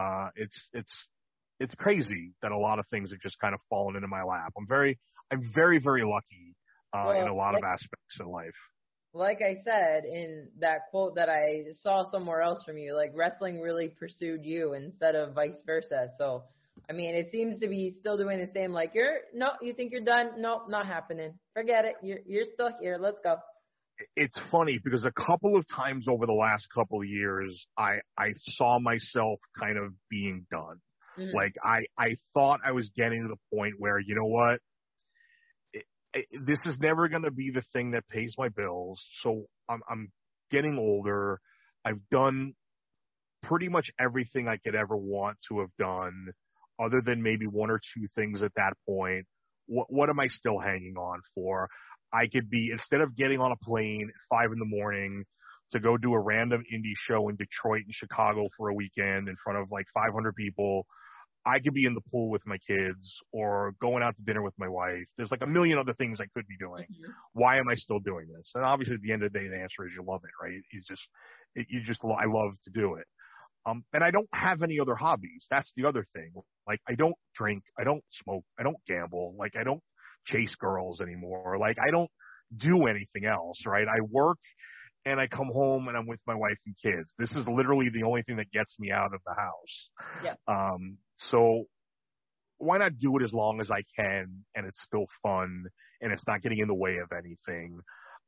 it's crazy that a lot of things have just kind of fallen into my lap. I'm very, very lucky in a lot of aspects in life. Like I said in that quote that I saw somewhere else from you, like wrestling really pursued you instead of vice versa. So, I mean, it seems to be still doing the same. Like you think you're done? Nope, not happening. Forget it. You're still here. Let's go. It's funny because a couple of times over the last couple of years, I saw myself kind of being done. Mm-hmm. Like I thought I was getting to the point where, you know what? This is never going to be the thing that pays my bills. So I'm getting older. I've done pretty much everything I could ever want to have done, other than maybe one or two things at that point. What am I still hanging on for? I could be, instead of getting on a plane at 5 a.m. to go do a random indie show in Detroit and Chicago for a weekend in front of like 500 people, I could be in the pool with my kids or going out to dinner with my wife. There's like a million other things I could be doing. Mm-hmm. Why am I still doing this? And obviously at the end of the day, the answer is you love it, right? I love to do it. And I don't have any other hobbies. That's the other thing. Like, I don't drink, I don't smoke, I don't gamble. Like, I don't chase girls anymore. Like, I don't do anything else, right? I work and I come home and I'm with my wife and kids. This is literally the only thing that gets me out of the house. Yeah. So why not do it as long as I can, and it's still fun and it's not getting in the way of anything.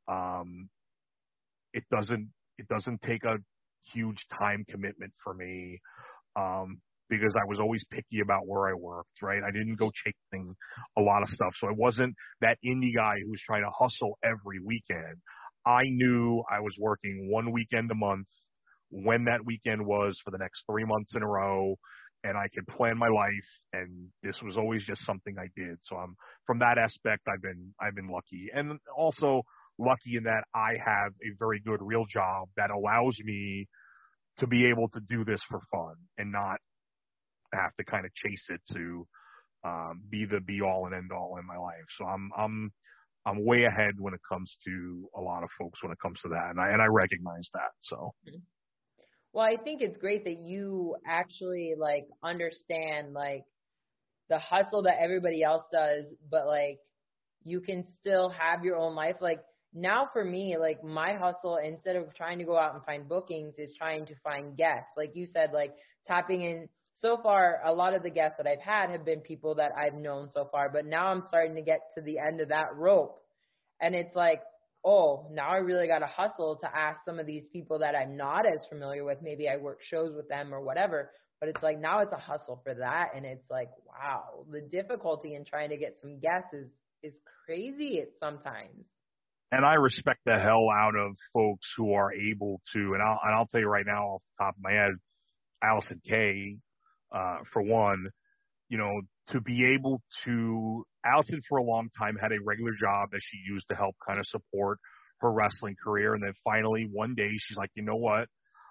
It doesn't take a huge time commitment for me, because I was always picky about where I worked, right? I didn't go chasing a lot of stuff. So I wasn't that indie guy who was trying to hustle every weekend. I knew I was working one weekend a month, when that weekend was for the next 3 months in a row, and I could plan my life, and this was always just something I did. So from that aspect, I've been lucky, and also lucky in that I have a very good real job that allows me to be able to do this for fun and not have to kind of chase it to be the be all and end all in my life. So I'm way ahead when it comes to a lot of folks when it comes to that, and I recognize that. So. Well, I think it's great that you actually like understand like the hustle that everybody else does, but like you can still have your own life. Like now for me, like my hustle, instead of trying to go out and find bookings, is trying to find guests. Like you said, like tapping in. So far, a lot of the guests that I've had have been people that I've known so far, but now I'm starting to get to the end of that rope. And it's like, oh, now I really got to hustle to ask some of these people that I'm not as familiar with. Maybe I work shows with them or whatever, but it's like now it's a hustle for that. And it's like, wow, the difficulty in trying to get some guests is crazy sometimes. And I respect the hell out of folks who are able to, and I'll tell you right now off the top of my head, Allison Kay, for one, you know, to be able to, Allison for a long time had a regular job that she used to help kind of support her wrestling career. And then finally one day she's like, you know what?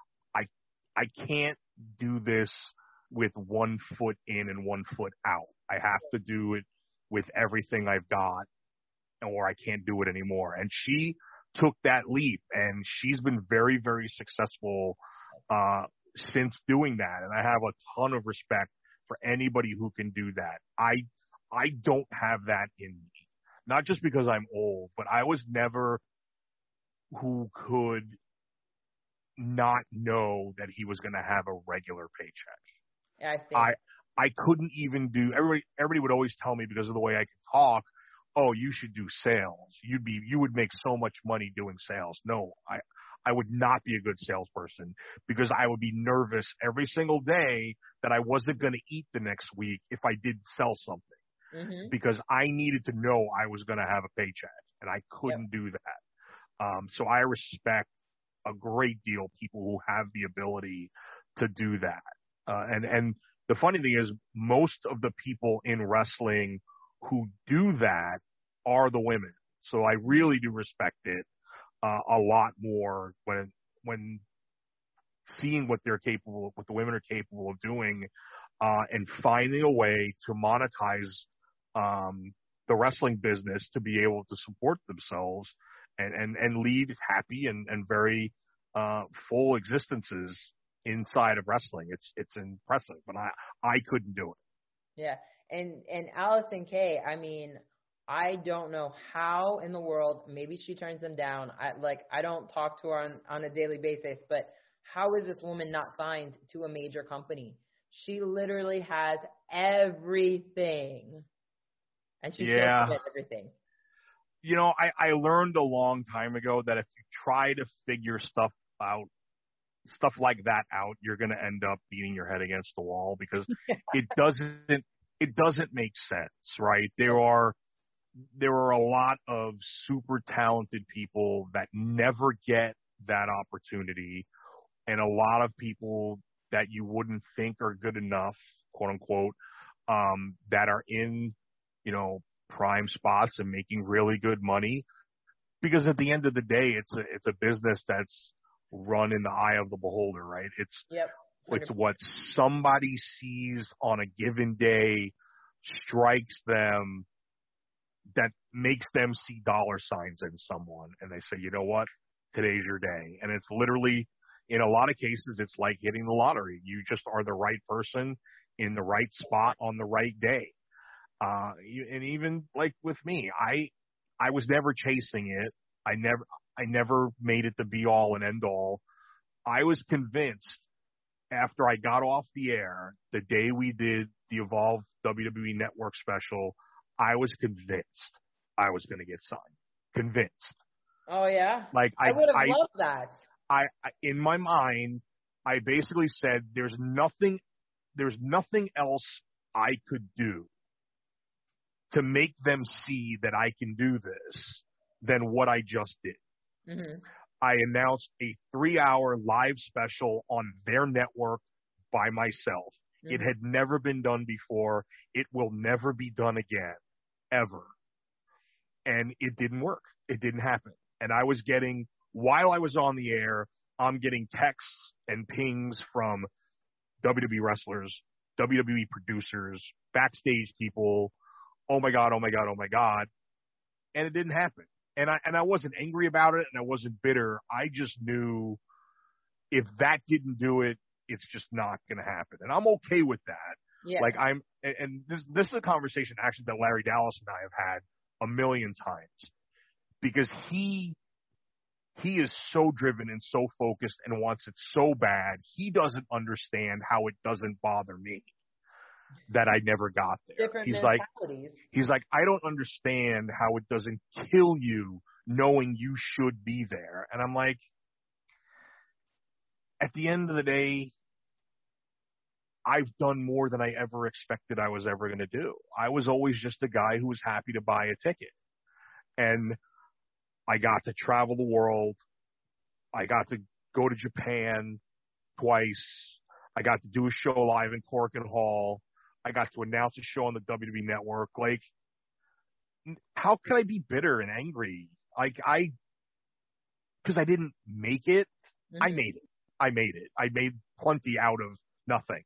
I can't do this with 1 foot in and 1 foot out. I have to do it with everything I've got, or I can't do it anymore. And she took that leap, and she's been very, very successful, since doing that. And I have a ton of respect for anybody who can do that. I don't have that in me, not just because I'm old, but I was never who could not know that he was going to have a regular paycheck. Yeah, I see. I couldn't even do, everybody would always tell me because of the way I could talk, oh, you should do sales. You would make so much money doing sales. No, I would not be a good salesperson because I would be nervous every single day that I wasn't going to eat the next week if I did sell something, because I needed to know I was going to have a paycheck, and I couldn't do that. So I respect a great deal people who have the ability to do that. And the funny thing is, most of the people in wrestling who do that are the women. So I really do respect it a lot more when seeing what they're capable, what the women are capable of doing, and finding a way to monetize the wrestling business to be able to support themselves and lead happy and very full existences inside of wrestling. It's impressive, but I couldn't do it. Yeah. And Allison Kay, I mean, I don't know how in the world, maybe she turns them down. I don't talk to her on a daily basis, but how is this woman not signed to a major company? She literally has everything. And she still gets everything. You know, I learned a long time ago that if you try to figure stuff like that out, you're going to end up beating your head against the wall because it doesn't make sense, right? There are a lot of super talented people that never get that opportunity, and a lot of people that you wouldn't think are good enough, quote unquote, that are in, you know, prime spots and making really good money. Because at the end of the day, it's a business that's run in the eye of the beholder, right? It's what somebody sees on a given day strikes them, that makes them see dollar signs in someone, and they say, you know what, today's your day. And it's literally, in a lot of cases, it's like hitting the lottery. You just are the right person in the right spot on the right day. And even like with me, I was never chasing it. I never made it the be all and end all. I was convinced after I got off the air, the day we did the Evolve WWE Network special, I was convinced I was going to get signed. Convinced. Oh yeah. Like I would have loved that. I in my mind, I basically said, there's nothing else I could do to make them see that I can do this than what I just did. Mm-hmm. I announced a 3-hour live special on their network by myself. Mm-hmm. It had never been done before. It will never be done again, ever. And it didn't work. It didn't happen. And I was getting, while I was on the air, I'm getting texts and pings from WWE wrestlers, WWE producers, backstage people. Oh my God, oh my God, oh my God. And it didn't happen. And I wasn't angry about it, and I wasn't bitter. I just knew if that didn't do it, it's just not going to happen. And I'm okay with that. Yeah. Like and this is a conversation actually that Larry Dallas and I have had a million times, because he is so driven and so focused and wants it so bad. He doesn't understand how it doesn't bother me that I never got there. Different mentalities. He's like, I don't understand how it doesn't kill you knowing you should be there. And I'm like, at the end of the day, I've done more than I ever expected I was ever going to do. I was always just a guy who was happy to buy a ticket. And I got to travel the world. I got to go to Japan twice. I got to do a show live in Corcoran Hall. I got to announce a show on the WWE Network. Like, how could I be bitter and angry? Like, because I didn't make it. Mm-hmm. I made it. I made plenty out of nothing.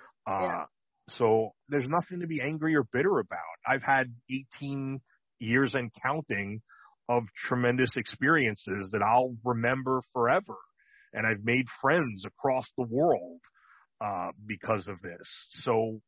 So there's nothing to be angry or bitter about. I've had 18 years and counting of tremendous experiences that I'll remember forever. And I've made friends across the world because of this. So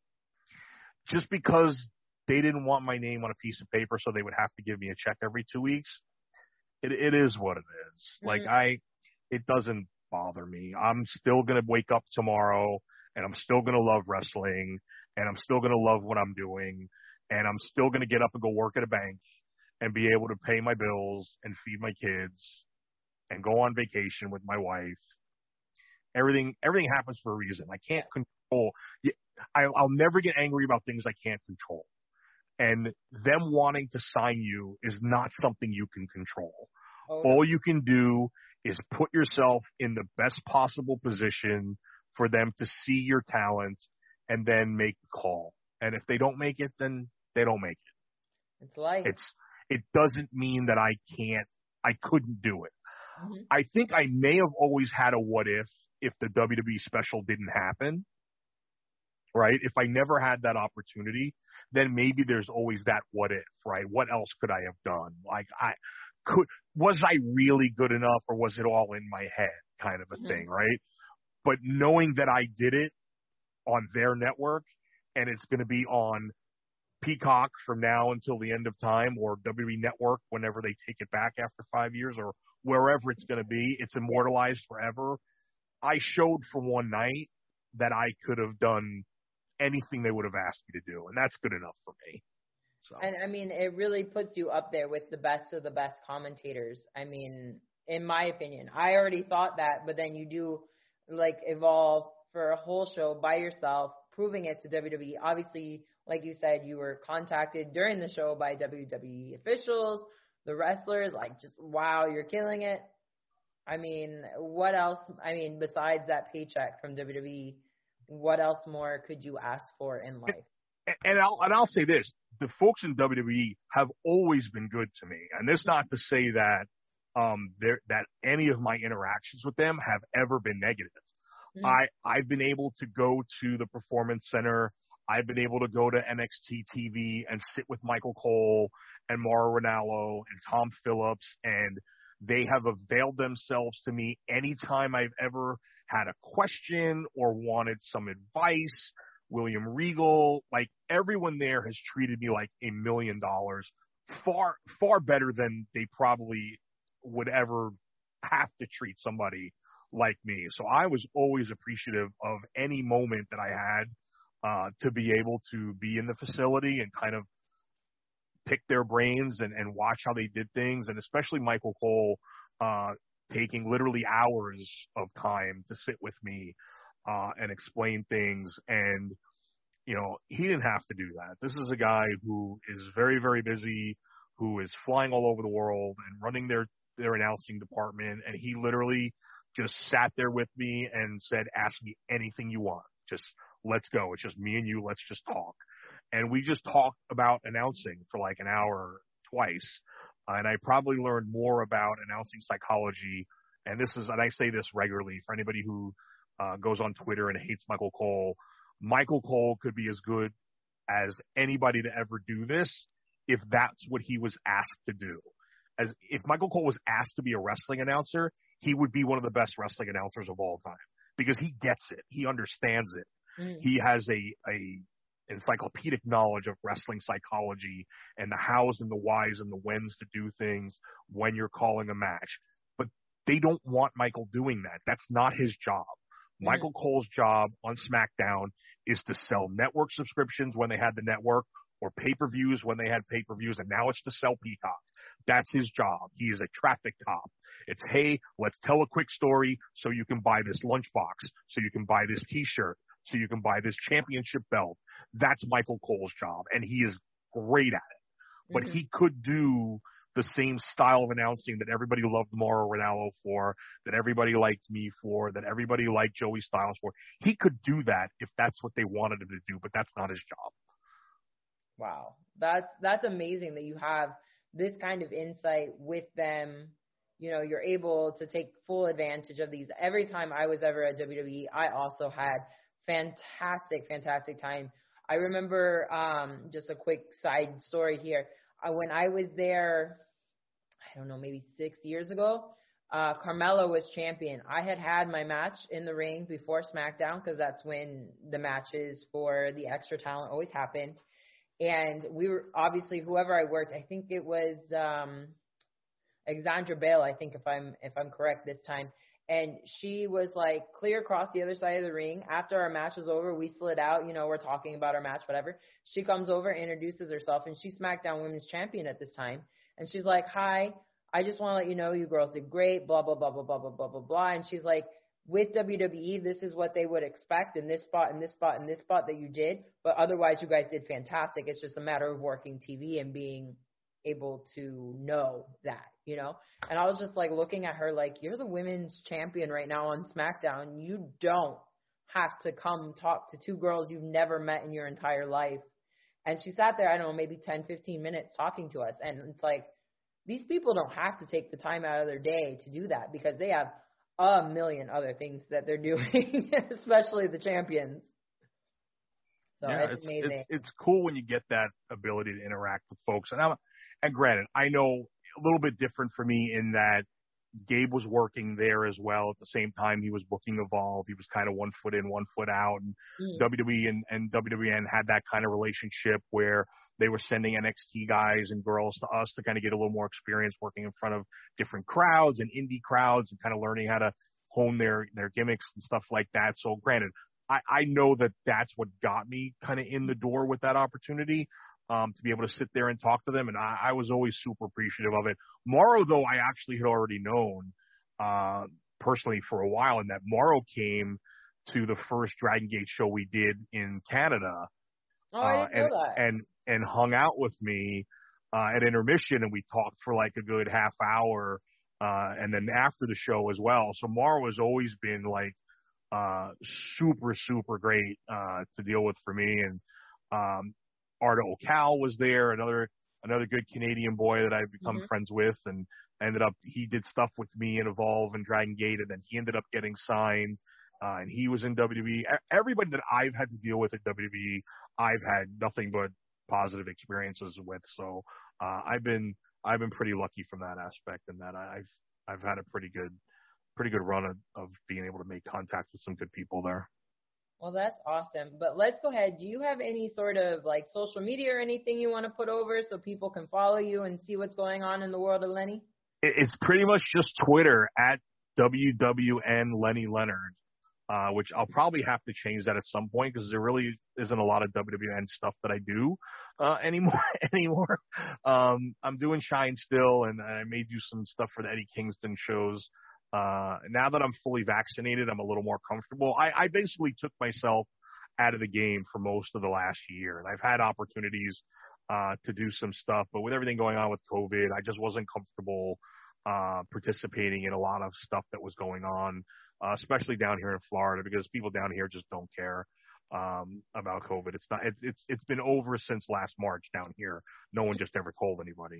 just because they didn't want my name on a piece of paper so they would have to give me a check every 2 weeks, it is what it is. Mm-hmm. Like, it doesn't bother me. I'm still going to wake up tomorrow, and I'm still going to love wrestling, and I'm still going to love what I'm doing, and I'm still going to get up and go work at a bank and be able to pay my bills and feed my kids and go on vacation with my wife. Everything happens for a reason. I can't control. I'll never get angry about things I can't control. And them wanting to sign you is not something you can control. Okay. All you can do is put yourself in the best possible position for them to see your talent and then make the call. And if they don't make it, then they don't make it. It's life. It doesn't mean that I couldn't do it. Mm-hmm. I think I may have always had a what if the WWE special didn't happen, right? If I never had that opportunity, then maybe there's always that what if, right? What else could I have done? Like, was I really good enough, or was it all in my head kind of a mm-hmm. thing, right? But knowing that I did it on their network, and it's going to be on Peacock from now until the end of time, or WWE Network whenever they take it back after 5 years, or wherever it's going to be. It's immortalized forever. I showed for one night that I could have done anything they would have asked me to do, and that's good enough for me. So. And, I mean, it really puts you up there with the best of the best commentators. I mean, in my opinion, I already thought that, but then you do, like, evolve for a whole show by yourself, proving it to WWE. Obviously, like you said, you were contacted during the show by WWE officials, the wrestlers, like, just, wow, you're killing it. I mean, what else? I mean, besides that paycheck from WWE, what else more could you ask for in life? And I'll say this: the folks in WWE have always been good to me, and this not to say that that any of my interactions with them have ever been negative. Mm-hmm. I've been able to go to the Performance Center. I've been able to go to NXT TV and sit with Michael Cole and Mauro Ranallo and Tom Phillips, and they have availed themselves to me anytime I've ever had a question or wanted some advice. William Regal, like, everyone there has treated me like $1 million, far better than they probably would ever have to treat somebody like me. So I was always appreciative of any moment that I had to be able to be in the facility and kind of pick their brains and watch how they did things, and especially Michael Cole taking literally hours of time to sit with me and explain things. And, you know, he didn't have to do that. This is a guy who is very, very busy, who is flying all over the world and running their announcing department. And he literally just sat there with me and said, ask me anything you want. Just let's go. It's just me and you. Let's just talk. And we just talked about announcing for like an hour twice. And I probably learned more about announcing psychology. And I say this regularly for anybody who goes on Twitter and hates Michael Cole. Michael Cole could be as good as anybody to ever do this if that's what he was asked to do. As if Michael Cole was asked to be a wrestling announcer, he would be one of the best wrestling announcers of all time because he gets it. He understands it. Mm. He has a encyclopedic knowledge of wrestling psychology and the hows and the whys and the whens to do things when you're calling a match. But they don't want Michael doing that. That's not his job. Mm-hmm. Michael Cole's job on SmackDown is to sell network subscriptions when they had the network, or pay-per-views when they had pay-per-views, and now it's to sell Peacock. That's his job. He is a traffic cop. It's, hey, let's tell a quick story so you can buy this lunchbox, so you can buy this T-shirt, so you can buy this championship belt. That's Michael Cole's job, and he is great at it. But he could do the same style of announcing that everybody loved Mauro Ranallo for, that everybody liked me for, that everybody liked Joey Styles for. He could do that if that's what they wanted him to do, but that's not his job. Wow. That's amazing that you have this kind of insight with them. You know, you're able to take full advantage of these. Every time I was ever at WWE, I also had fantastic time. I remember, just a quick side story here. When I was there, I don't know, maybe 6 years ago, Carmella was champion. I had my match in the ring before SmackDown because that's when the matches for the extra talent always happened. And we were obviously, whoever I worked, I think it was Alexandra Bale, I think if I'm correct this time. And she was like clear across the other side of the ring. After our match was over, we slid out, you know, we're talking about our match, whatever. She comes over, introduces herself, and she's SmackDown Women's Champion at this time. And she's like, hi, I just want to let you know you girls did great, blah, blah, blah, blah, blah, blah, blah, blah, blah. And she's like, with WWE, this is what they would expect in this spot, in this spot, in this spot that you did. But otherwise, you guys did fantastic. It's just a matter of working TV and being able to know that, you know? And I was just like looking at her like, you're the women's champion right now on SmackDown. You don't have to come talk to two girls you've never met in your entire life. And she sat there, I don't know, maybe 10, 15 minutes talking to us. And it's like, these people don't have to take the time out of their day to do that because they have a million other things that they're doing, especially the champions. So yeah, it's amazing. It's cool when you get that ability to interact with folks. And granted, I know a little bit different for me in that Gabe was working there as well. At the same time, he was booking Evolve. He was kind of 1 foot in, 1 foot out. And WWE and WWN had that kind of relationship where they were sending NXT guys and girls to us to kind of get a little more experience working in front of different crowds and indie crowds and kind of learning how to hone their gimmicks and stuff like that. So granted, I know that that's what got me kind of in the door with that opportunity, to be able to sit there and talk to them. And I was always super appreciative of it. Mauro, though, I actually had already known, personally for a while, and that Mauro came to the first Dragon Gate show we did in Canada. Oh, I didn't know that. And hung out with me, at intermission, and we talked for like a good half hour, and then after the show as well. So Mauro has always been like, super, super great, to deal with for me. And, Arda Ocal was there, another good Canadian boy that I've become friends with, and he did stuff with me in Evolve and Dragon Gate, and then he ended up getting signed, and he was in WWE. Everybody that I've had to deal with at WWE, I've had nothing but positive experiences with. So, I've been pretty lucky from that aspect, and that I've had a pretty good run of being able to make contact with some good people there. Well, that's awesome. But let's go ahead. Do you have any sort of like social media or anything you want to put over so people can follow you and see what's going on in the world of Lenny? It's pretty much just Twitter at WWN Lenny Leonard, which I'll probably have to change that at some point because there really isn't a lot of WWN stuff that I do anymore. I'm doing Shine still, and I may do some stuff for the Eddie Kingston shows. Now that I'm fully vaccinated, I'm a little more comfortable. I basically took myself out of the game for most of the last year, and I've had opportunities to do some stuff, but with everything going on with COVID, I just wasn't comfortable participating in a lot of stuff that was going on, especially down here in Florida, because people down here just don't care about COVID. It's been over since last March down here. No one just ever told anybody.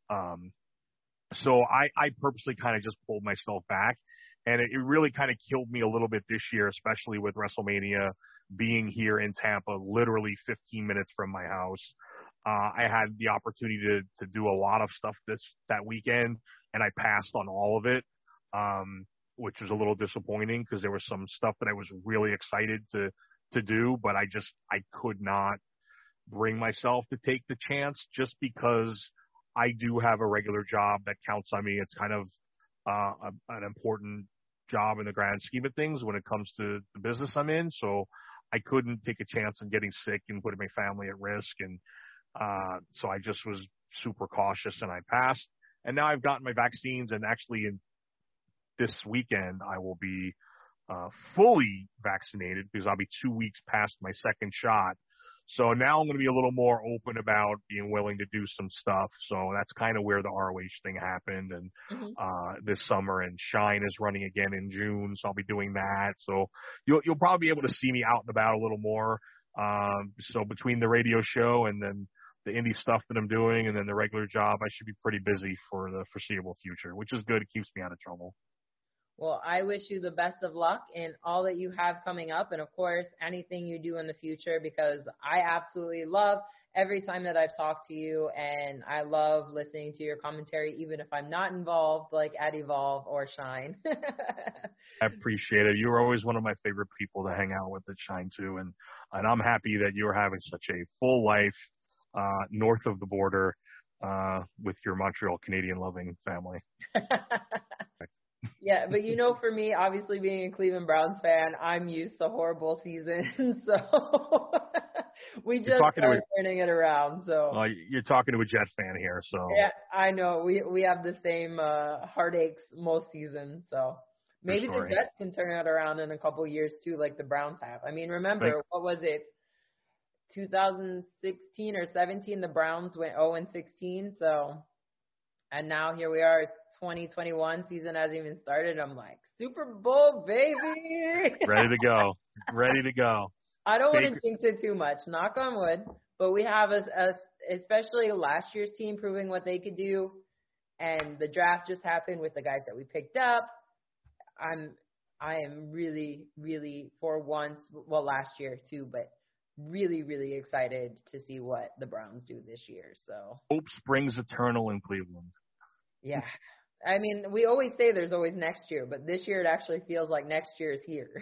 So I purposely kind of just pulled myself back, and it really kind of killed me a little bit this year, especially with WrestleMania being here in Tampa, literally 15 minutes from my house. I had the opportunity to do a lot of stuff that weekend, and I passed on all of it, which was a little disappointing because there was some stuff that I was really excited to do, but I could not bring myself to take the chance just because I do have a regular job that counts on me. It's kind of an important job in the grand scheme of things when it comes to the business I'm in. So I couldn't take a chance on getting sick and putting my family at risk. And so I just was super cautious, and I passed. And now I've gotten my vaccines, and actually this weekend I will be fully vaccinated because I'll be 2 weeks past my second shot. So now I'm going to be a little more open about being willing to do some stuff. So that's kind of where the ROH thing happened, and this summer, and Shine is running again in June, so I'll be doing that. So you'll probably be able to see me out and about a little more. So between the radio show and then the indie stuff that I'm doing and then the regular job, I should be pretty busy for the foreseeable future, which is good. It keeps me out of trouble. Well, I wish you the best of luck in all that you have coming up, and of course, anything you do in the future, because I absolutely love every time that I've talked to you, and I love listening to your commentary, even if I'm not involved, like at Evolve or Shine. I appreciate it. You were always one of my favorite people to hang out with at Shine too, and I'm happy that you're having such a full life north of the border with your Montreal Canadian loving family. Yeah, but for me, obviously being a Cleveland Browns fan, I'm used to horrible seasons, so we just started turning it around. So you're talking to a Jet fan here, so yeah, I know we have the same heartaches most seasons. So maybe the Jets can turn it around in a couple of years too, like the Browns have. I mean, remember what was it, 2016 or 17? The Browns went 0-16, so. And now here we are, 2021 season hasn't even started. I'm like, Super Bowl, baby. Ready to go. Ready to go. I don't want to jinx it too much, knock on wood. But we have, especially last year's team, proving what they could do. And the draft just happened with the guys that we picked up. I am really, really, for once, well, last year too, but really, really excited to see what the Browns do this year. So hope springs eternal in Cleveland. Yeah. I mean, we always say there's always next year, but this year it actually feels like next year is here.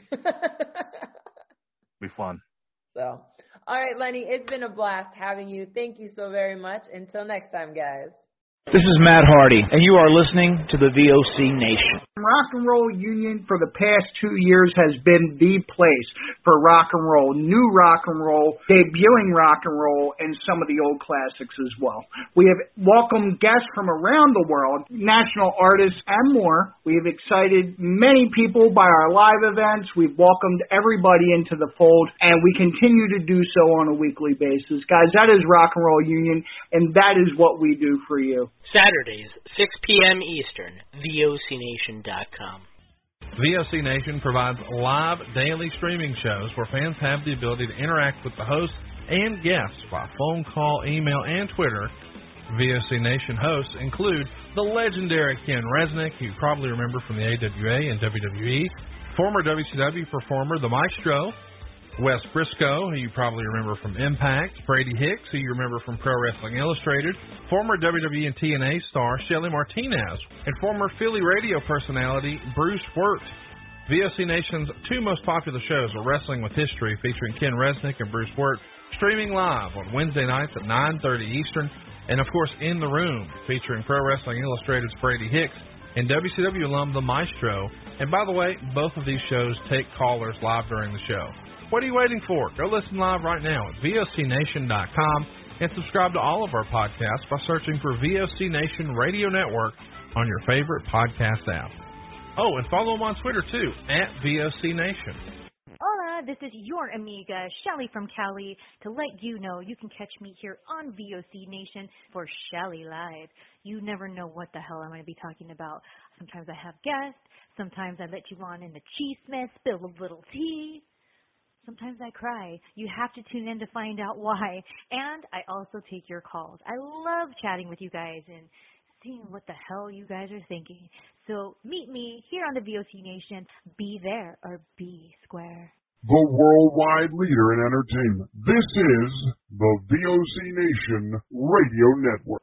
Be fun. So, all right, Lenny, it's been a blast having you. Thank you so very much. Until next time, guys. This is Matt Hardy, and you are listening to the VOC Nation. Rock and Roll Union for the past 2 years has been the place for rock and roll, new rock and roll, debuting rock and roll, and some of the old classics as well. We have welcomed guests from around the world, national artists, and more. We have excited many people by our live events. We've welcomed everybody into the fold, and we continue to do so on a weekly basis. Guys, that is Rock and Roll Union, and that is what we do for you. Saturdays, 6 p.m. Eastern, VOCNation.com. VOC Nation provides live daily streaming shows where fans have the ability to interact with the hosts and guests by phone call, email, and Twitter. VOC Nation hosts include the legendary Ken Resnick, who you probably remember from the AWA and WWE, former WCW performer The Maestro, Wes Briscoe, who you probably remember from Impact, Brady Hicks, who you remember from Pro Wrestling Illustrated, former WWE and TNA star Shelly Martinez, and former Philly radio personality Bruce Wirt. VOC Nation's two most popular shows are Wrestling with History, featuring Ken Resnick and Bruce Wirt, streaming live on Wednesday nights at 9:30 Eastern, and of course In the Room, featuring Pro Wrestling Illustrated's Brady Hicks and WCW alum The Maestro. And by the way, both of these shows take callers live during the show. What are you waiting for? Go listen live right now at VOCNation.com and subscribe to all of our podcasts by searching for VOC Nation Radio Network on your favorite podcast app. Oh, and follow them on Twitter, too, at VOC Nation. Hola, this is your amiga, Shelly from Cali, to let you know you can catch me here on VOC Nation for Shelly Live. You never know what the hell I'm going to be talking about. Sometimes I have guests. Sometimes I let you on in the cheese mess, spill a little tea. Sometimes I cry. You have to tune in to find out why. And I also take your calls. I love chatting with you guys and seeing what the hell you guys are thinking. So meet me here on the VOC Nation. Be there or be square. The worldwide leader in entertainment. This is the VOC Nation Radio Network.